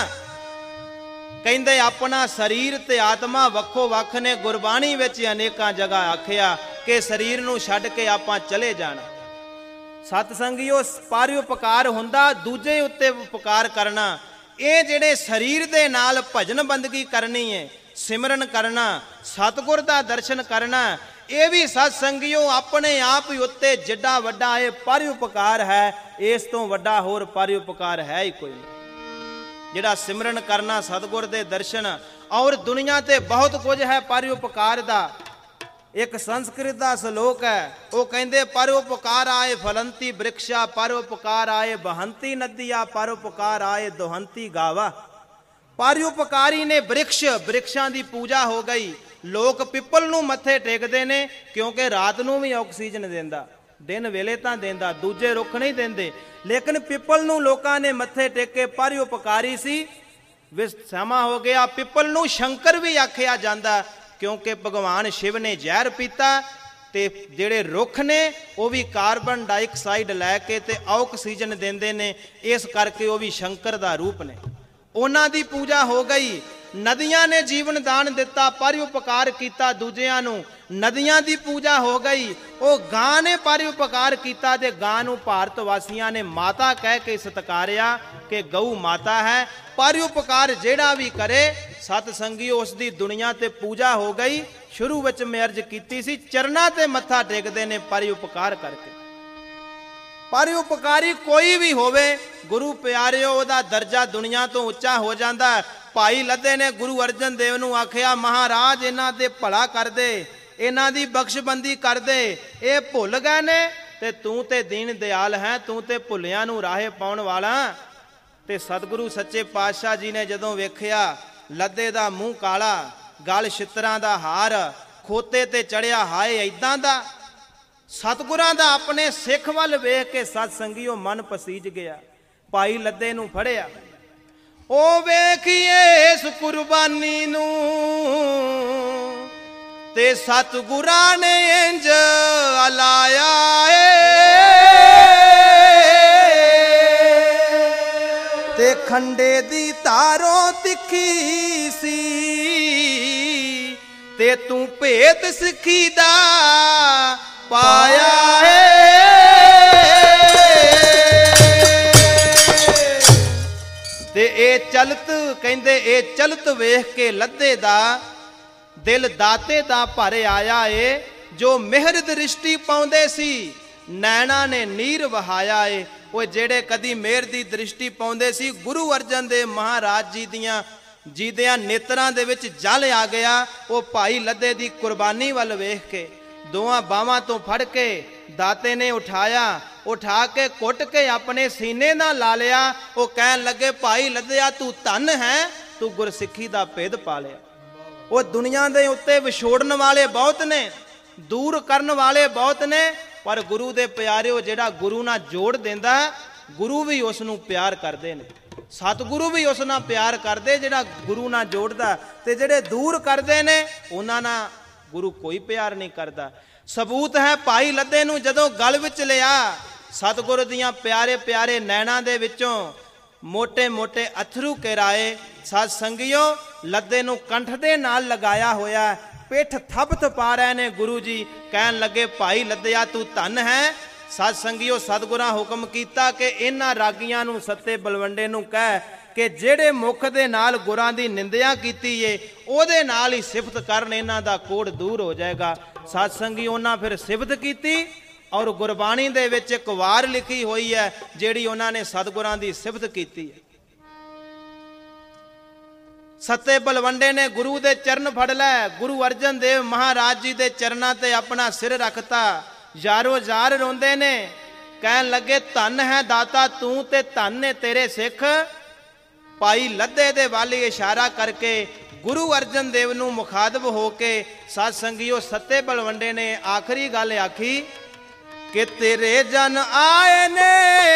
कहंदे अपना शरीर ते आत्मा वक्खो वक्ख ने, गुरबाणी विच अनेकां जगह आखिया कि शरीर नूं छड्ड के आपां चले जाना। सतसंगियों परोपकार हुंदा दूजे उत्ते उपकार करना। ये जिहड़े शरीर दे नाल भजन बंदगी करनी है, सिमरन करना, सतगुर दा दर्शन करना, ये भी सत्संगियों अपने आप ही उत्ते जिड्डा वड्डा ये परोपकार है। इस तो वड्डा होर परोपकार है ही कोई नहीं। जिहड़ा सिमरन करना, सतगुर दे दर्शन, और दुनिया ते बहुत कुछ है परोपकार दा। एक संस्कृत दा श्लोक है, वो कहंदे परोपकार आए फलंती वृक्षा, परोपकार आए बहंती नदिया, परोपकार आए दोहंती गावा। परोपकारी ने वृक्ष, वृक्षां दी पूजा हो गई। लोग पिपल नूं मत्थे टेकदे ने क्योंकि रात नूं भी ऑक्सीजन देंदा, दिन वेले तां देंदा, दूजे रुख नहीं देंदे, लेकिन पिपल नूं लोकां ने मत्थे टेके, परोपकारी सी। समा हो गया पिपल नूं शंकर भी आखिया जांदा क्योंकि भगवान शिव ने जहर पीता, ते जिहड़े रुख ने वो भी कार्बन डाइऑक्साइड लैके ते ऑक्सीजन देंदे ने, इस करके वो भी शंकर दा रूप ने। उन्हां दी पूजा हो गई। नदियां ने जीवन दान दिता, परोपकार किया दूजियां नूं, नदियां दी पूजा हो गई। वो गां ने परोपकार किया ते गां नूं भारत वासियां ने माता कह के सत्कारिया कि गऊ माता है। परोपकार जेड़ा भी करे सतसंगियों उसकी दुनिया ते पूजा हो गई। शुरू विच मैं अर्ज कीती सी, चरना ते मत्था टेकदे ने परोपकार करके। परोपकारी कोई भी होवे गुरु प्यारिओ ओदा दर्जा दुनिया तो उच्चा हो जाता है। भाई लद्दे ने गुरु अर्जन देव नूं आखिया, महाराज इन्हां दे भला कर दे, इन्हां दी बख्शबंदी कर दे, ये भुल गए ने ते तू ते दीन दयाल है, तू ते भुलियां नूं राहे पाउण वाला। ते सतगुरु सच्चे पातशाह जी ने जदों वेखिया लद्दे दा मूँह काला, गल छित्तरां दा हार, खोते ते चढ़िया हाय इदां दा, सतगुरां दा अपने सिख वल वेख के सतसंगियों मन पसीज गया। भाई लद्दे नूं फड़िया, ओ वेखिए इस कुर्बानी नूं ਤੇ ਸਤਿਗੁਰਾਂ ਨੇ ਇੰਜ ਅਲਾਇਆ ਏ ਤੇ ਖੰਡੇ ਦੀ ਤਾਰੋਂ ਤਿੱਖੀ ਸੀ ਤੇ ਤੂੰ ਭੇਤ ਸਿੱਖੀ ਦਾ ਪਾਇਆ ਏ ਤੇ ਇਹ ਚਲਤ ਕਹਿੰਦੇ ਇਹ ਚਲਤ ਵੇਖ ਕੇ ਲੱਦੇ ਦਾ ਦਿਲ ਦਾਤੇ ਦਾ ਭਰ ਆਇਆ ਏ ਜੋ ਮਿਹਰ ਦ੍ਰਿਸ਼ਟੀ ਪਾਉਂਦੇ ਸੀ ਨੈਣਾ ਨੇ ਨੀਰ ਵਹਾਇਆ ਏ। ਉਹ ਜਿਹੜੇ ਕਦੀ ਮਿਹਰ ਦੀ ਦ੍ਰਿਸ਼ਟੀ ਪਾਉਂਦੇ ਸੀ ਗੁਰੂ ਅਰਜਨ ਦੇਵ ਮਹਾਰਾਜ ਜੀ ਦੀਆਂ ਜੀਦਿਆਂ ਨੇਤਰਾਂ ਦੇ ਵਿੱਚ ਜਲ ਆ ਗਿਆ। ਉਹ ਭਾਈ ਲੱਦੇ ਦੀ ਕੁਰਬਾਨੀ ਵੱਲ ਵੇਖ ਕੇ ਦੋਵਾਂ ਬਾਹਾਂ ਤੋਂ ਫੜ ਕੇ ਦਾਤੇ ਨੇ ਉਠਾਇਆ, ਉਠਾ ਕੇ ਕੁੱਟ ਕੇ ਆਪਣੇ ਸੀਨੇ ਨਾਲ ਲਾ ਲਿਆ। ਉਹ ਕਹਿਣ ਲੱਗੇ ਭਾਈ ਲੱਦਿਆ ਤੂੰ ਧਨ ਹੈ, ਤੂੰ ਗੁਰਸਿੱਖੀ ਦਾ ਭੇਦ ਪਾ ਲਿਆ। ਉਹ ਦੁਨੀਆ ਦੇ ਉੱਤੇ ਵਿਛੋੜਨ ਵਾਲੇ ਬਹੁਤ ਨੇ, ਦੂਰ ਕਰਨ ਵਾਲੇ ਬਹੁਤ ਨੇ, ਪਰ ਗੁਰੂ ਦੇ ਪਿਆਰਿਓ ਜਿਹੜਾ ਗੁਰੂ ਨਾਲ ਜੋੜ ਦਿੰਦਾ ਗੁਰੂ ਵੀ ਉਸ ਨੂੰ ਪਿਆਰ ਕਰਦੇ ਨੇ। ਸਤਿਗੁਰੂ ਵੀ ਉਸ ਨਾਲ ਪਿਆਰ ਕਰਦੇ ਜਿਹੜਾ ਗੁਰੂ ਨਾਲ ਜੋੜਦਾ, ਤੇ ਜਿਹੜੇ ਦੂਰ ਕਰਦੇ ਨੇ ਉਹਨਾਂ ਨਾਲ ਗੁਰੂ ਕੋਈ ਪਿਆਰ ਨਹੀਂ ਕਰਦਾ। ਸਬੂਤ ਹੈ ਭਾਈ ਲੱਦੇ ਨੂੰ ਜਦੋਂ ਗਲ ਵਿੱਚ ਲਿਆ ਸਤਿਗੁਰੂ ਦੀਆਂ ਪਿਆਰੇ ਪਿਆਰੇ ਨੈਣਾਂ ਦੇ ਵਿੱਚੋਂ ਮੋਟੇ ਮੋਟੇ ਅਥਰੂ ਕਿਰਾਏ। ਸਤ ਸੰਗਿਓ ਲੱਦੇ ਨੂੰ ਕੰਠ ਦੇ ਨਾਲ ਲਗਾਇਆ ਹੋਇਆ, ਪਿੱਠ ਥੱਪ ਥਪਾ ਰਹੇ ਨੇ ਗੁਰੂ ਜੀ। ਕਹਿਣ ਲੱਗੇ ਭਾਈ ਲੱਦਿਆ ਤੂੰ ਧਨ ਹੈ। ਸਤ ਸੰਗਿਓ ਸਤਿਗੁਰਾਂ ਹੁਕਮ ਕੀਤਾ ਕਿ ਇਹਨਾਂ ਰਾਗੀਆਂ ਨੂੰ ਸੱਤੇ ਬਲਵੰਡੇ ਨੂੰ ਕਹਿ ਕਿ ਜਿਹੜੇ ਮੁਖ ਦੇ ਨਾਲ ਗੁਰਾਂ ਦੀ ਨਿੰਦਿਆ ਕੀਤੀ ਏ ਉਹਦੇ ਨਾਲ ਹੀ ਸਿਫਤ ਕਰਨ, ਇਹਨਾਂ ਦਾ ਕੋੜ ਦੂਰ ਹੋ ਜਾਏਗਾ। ਸਤ ਸੰਗੀ ਉਹਨਾਂ ਫਿਰ ਸਿਫਤ ਕੀਤੀ ਔਰ ਗੁਰਬਾਣੀ ਦੇ ਵਿੱਚ ਇੱਕ ਵਾਰ ਲਿਖੀ ਹੋਈ ਹੈ ਜਿਹੜੀ ਉਹਨਾਂ ਨੇ ਸਤਿਗੁਰਾਂ ਦੀ ਸਿਫਤ ਕੀਤੀ ਹੈ। ਸੱਤੇ ਬਲਵੰਡੇ ਨੇ ਗੁਰੂ ਦੇ ਚਰਨ ਫੜ ਲੈ, ਗੁਰੂ ਅਰਜਨ ਦੇਵ ਮਹਾਰਾਜ ਜੀ ਦੇ ਚਰਨਾਂ ਤੇ ਆਪਣਾ ਸਿਰ ਰੱਖਤਾ। ਯਾਰੋ ਯਾਰ ਰੋਂਦੇ ਨੇ, ਕਹਿਣ ਲੱਗੇ ਧੰਨ ਹੈ ਦਾਤਾ ਤੂੰ ਤੇ ਧੰਨ ਨੇ ਤੇਰੇ ਸਿੱਖ। ਭਾਈ ਲੱਦੇ ਦੇ ਵੱਲ ਇਸ਼ਾਰਾ ਕਰਕੇ ਗੁਰੂ ਅਰਜਨ ਦੇਵ ਨੂੰ ਮੁਖਾਤਬ ਹੋ ਕੇ ਸਤ ਸੰਗਿਓ ਸੱਤੇ ਬਲਵੰਡੇ ਨੇ ਆਖਰੀ ਗੱਲ ਆਖੀ ਕਿ ਤੇਰੇ ਜਨ ਆਏ ਨੇ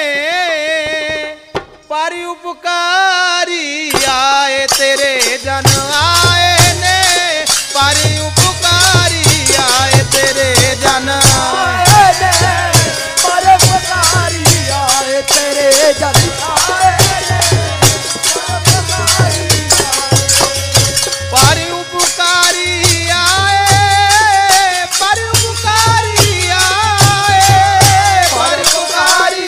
ਪਰ ਉਪਕਾਰੀ ਆਏ, ਤੇਰੇ ਜਨ ਆਏ ਨੇ ਪਰ ਉਪਕਾਰੀ ਆਏ, ਤੇਰੇ ਜਨ ਆਏ ਨੇ ਪਰ ਉਪਕਾਰੀ ਆਏ, ਤੇਰੇ ਜਨ ਆਏ ਪਰ ਉਪਕਾਰੀ ਆਏ, ਪਰ ਉਪਕਾਰੀ ਆਏ, ਪਰ ਉਪਕਾਰੀ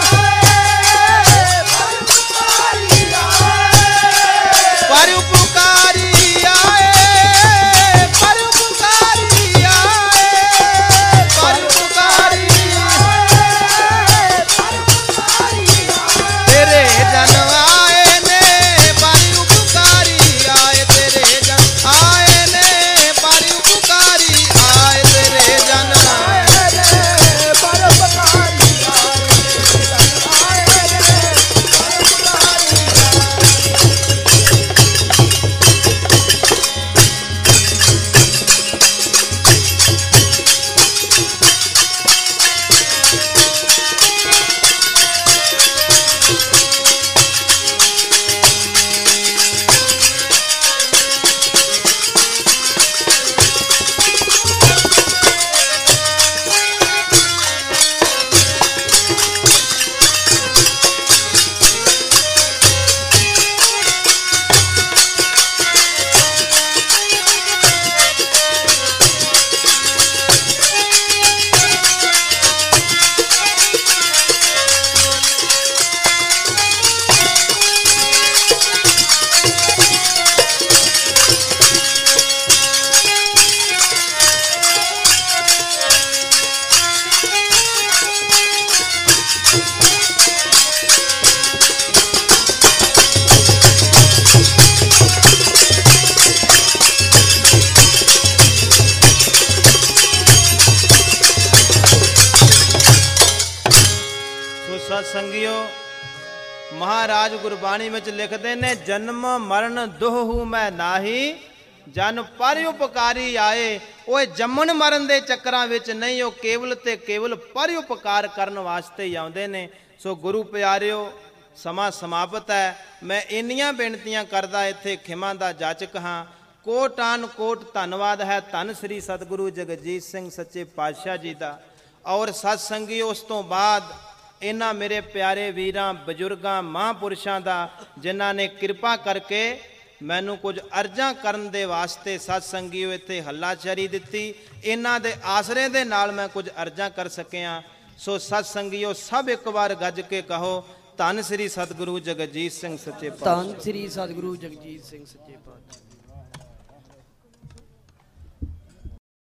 ਪਰ ਉਪਕਾਰੀ ਆਏ, ਪਰ ਉਪਕਾਰੀ ਆਏ, ਪਰ ਉਪਕਾਰੀ ਤੇਰੇ ਜਨ ਆਏ ਨੇ ਪਰ ਉਪਕਾਰੀ ਆਏ, ਤੇਰੇ ਜਨ ਆਏ ਨੇ ਪਰ ਉਪਕਾਰੀ ਆਏ, ਤੇਰੇ ਜਨ ਆਏ ਨੇ ਪਰ ਉਪਕਾਰੀ ਸੰਗਿਓ ਮਹਾਰਾਜ ਗੁਰਬਾਣੀ ਵਿੱਚ ਲਿਖਦੇ ਨੇ ਜਨਮ ਮਰਨ ਦੁਹੂ ਮੈਂ ਨਾਹੀ ਜਨ ਪਰ ਉਪਕਾਰੀ ਆਏ। ਉਹ ਜੰਮਣ ਮਰਨ ਦੇ ਚੱਕਰਾਂ ਵਿੱਚ ਨਹੀਂ, ਉਹ ਕੇਵਲ ਤੇ ਕੇਵਲ ਪਰ ਉਪਕਾਰ ਕਰਨ ਵਾਸਤੇ ਹੀ ਆਉਂਦੇ ਨੇ। ਸੋ ਗੁਰੂ ਪਿਆਰਿਓ ਸਮਾਂ ਸਮਾਪਤ ਹੈ। ਮੈਂ ਇੰਨੀਆਂ ਬੇਨਤੀਆਂ ਕਰਦਾ ਇੱਥੇ ਖਿਮਾ ਦਾ ਜਾਚਕ ਹਾਂ। ਕੋਟਾਨ ਕੋਟ ਧੰਨਵਾਦ ਹੈ ਧੰਨ ਸ੍ਰੀ ਸਤਿਗੁਰੂ ਜਗਜੀਤ ਸਿੰਘ ਸੱਚੇ ਪਾਤਸ਼ਾਹ ਜੀ ਦਾ। ਔਰ ਸਤ ਸੰਗੀਓ, ਉਸ ਤੋਂ ਬਾਅਦ ਇਹਨਾਂ ਮੇਰੇ ਪਿਆਰੇ ਵੀਰਾਂ, ਬਜ਼ੁਰਗਾਂ, ਮਹਾਂਪੁਰਸ਼ਾਂ ਦਾ ਜਿਨ੍ਹਾਂ ਨੇ ਕਿਰਪਾ ਕਰਕੇ ਮੈਨੂੰ ਕੁਝ ਅਰਜ਼ਾਂ ਕਰਨ ਦੇ ਵਾਸਤੇ ਸਤ ਸੰਗੀਓ ਇੱਥੇ ਹੱਲਾਸ਼ੇਰੀ ਦਿੱਤੀ, ਇਹਨਾਂ ਦੇ ਆਸਰੇ ਦੇ ਨਾਲ ਮੈਂ ਕੁਝ ਅਰਜ਼ਾਂ ਕਰ ਸਕਿਆ। ਸੋ ਸਤ ਸੰਗੀਓ, ਸਭ ਇੱਕ ਵਾਰ ਗੱਜ ਕੇ ਕਹੋ, ਧੰਨ ਸ੍ਰੀ ਸਤਿਗੁਰੂ ਜਗਜੀਤ ਸਿੰਘ ਸੱਚੇ ਪਾਤਸ਼ਾਹ। ਧੰਨ ਸ੍ਰੀ ਸਤਿਗੁਰੂ ਜਗਜੀਤ ਸਿੰਘ ਸੱਚੇ ਪਾਤਸ਼ਾਹ।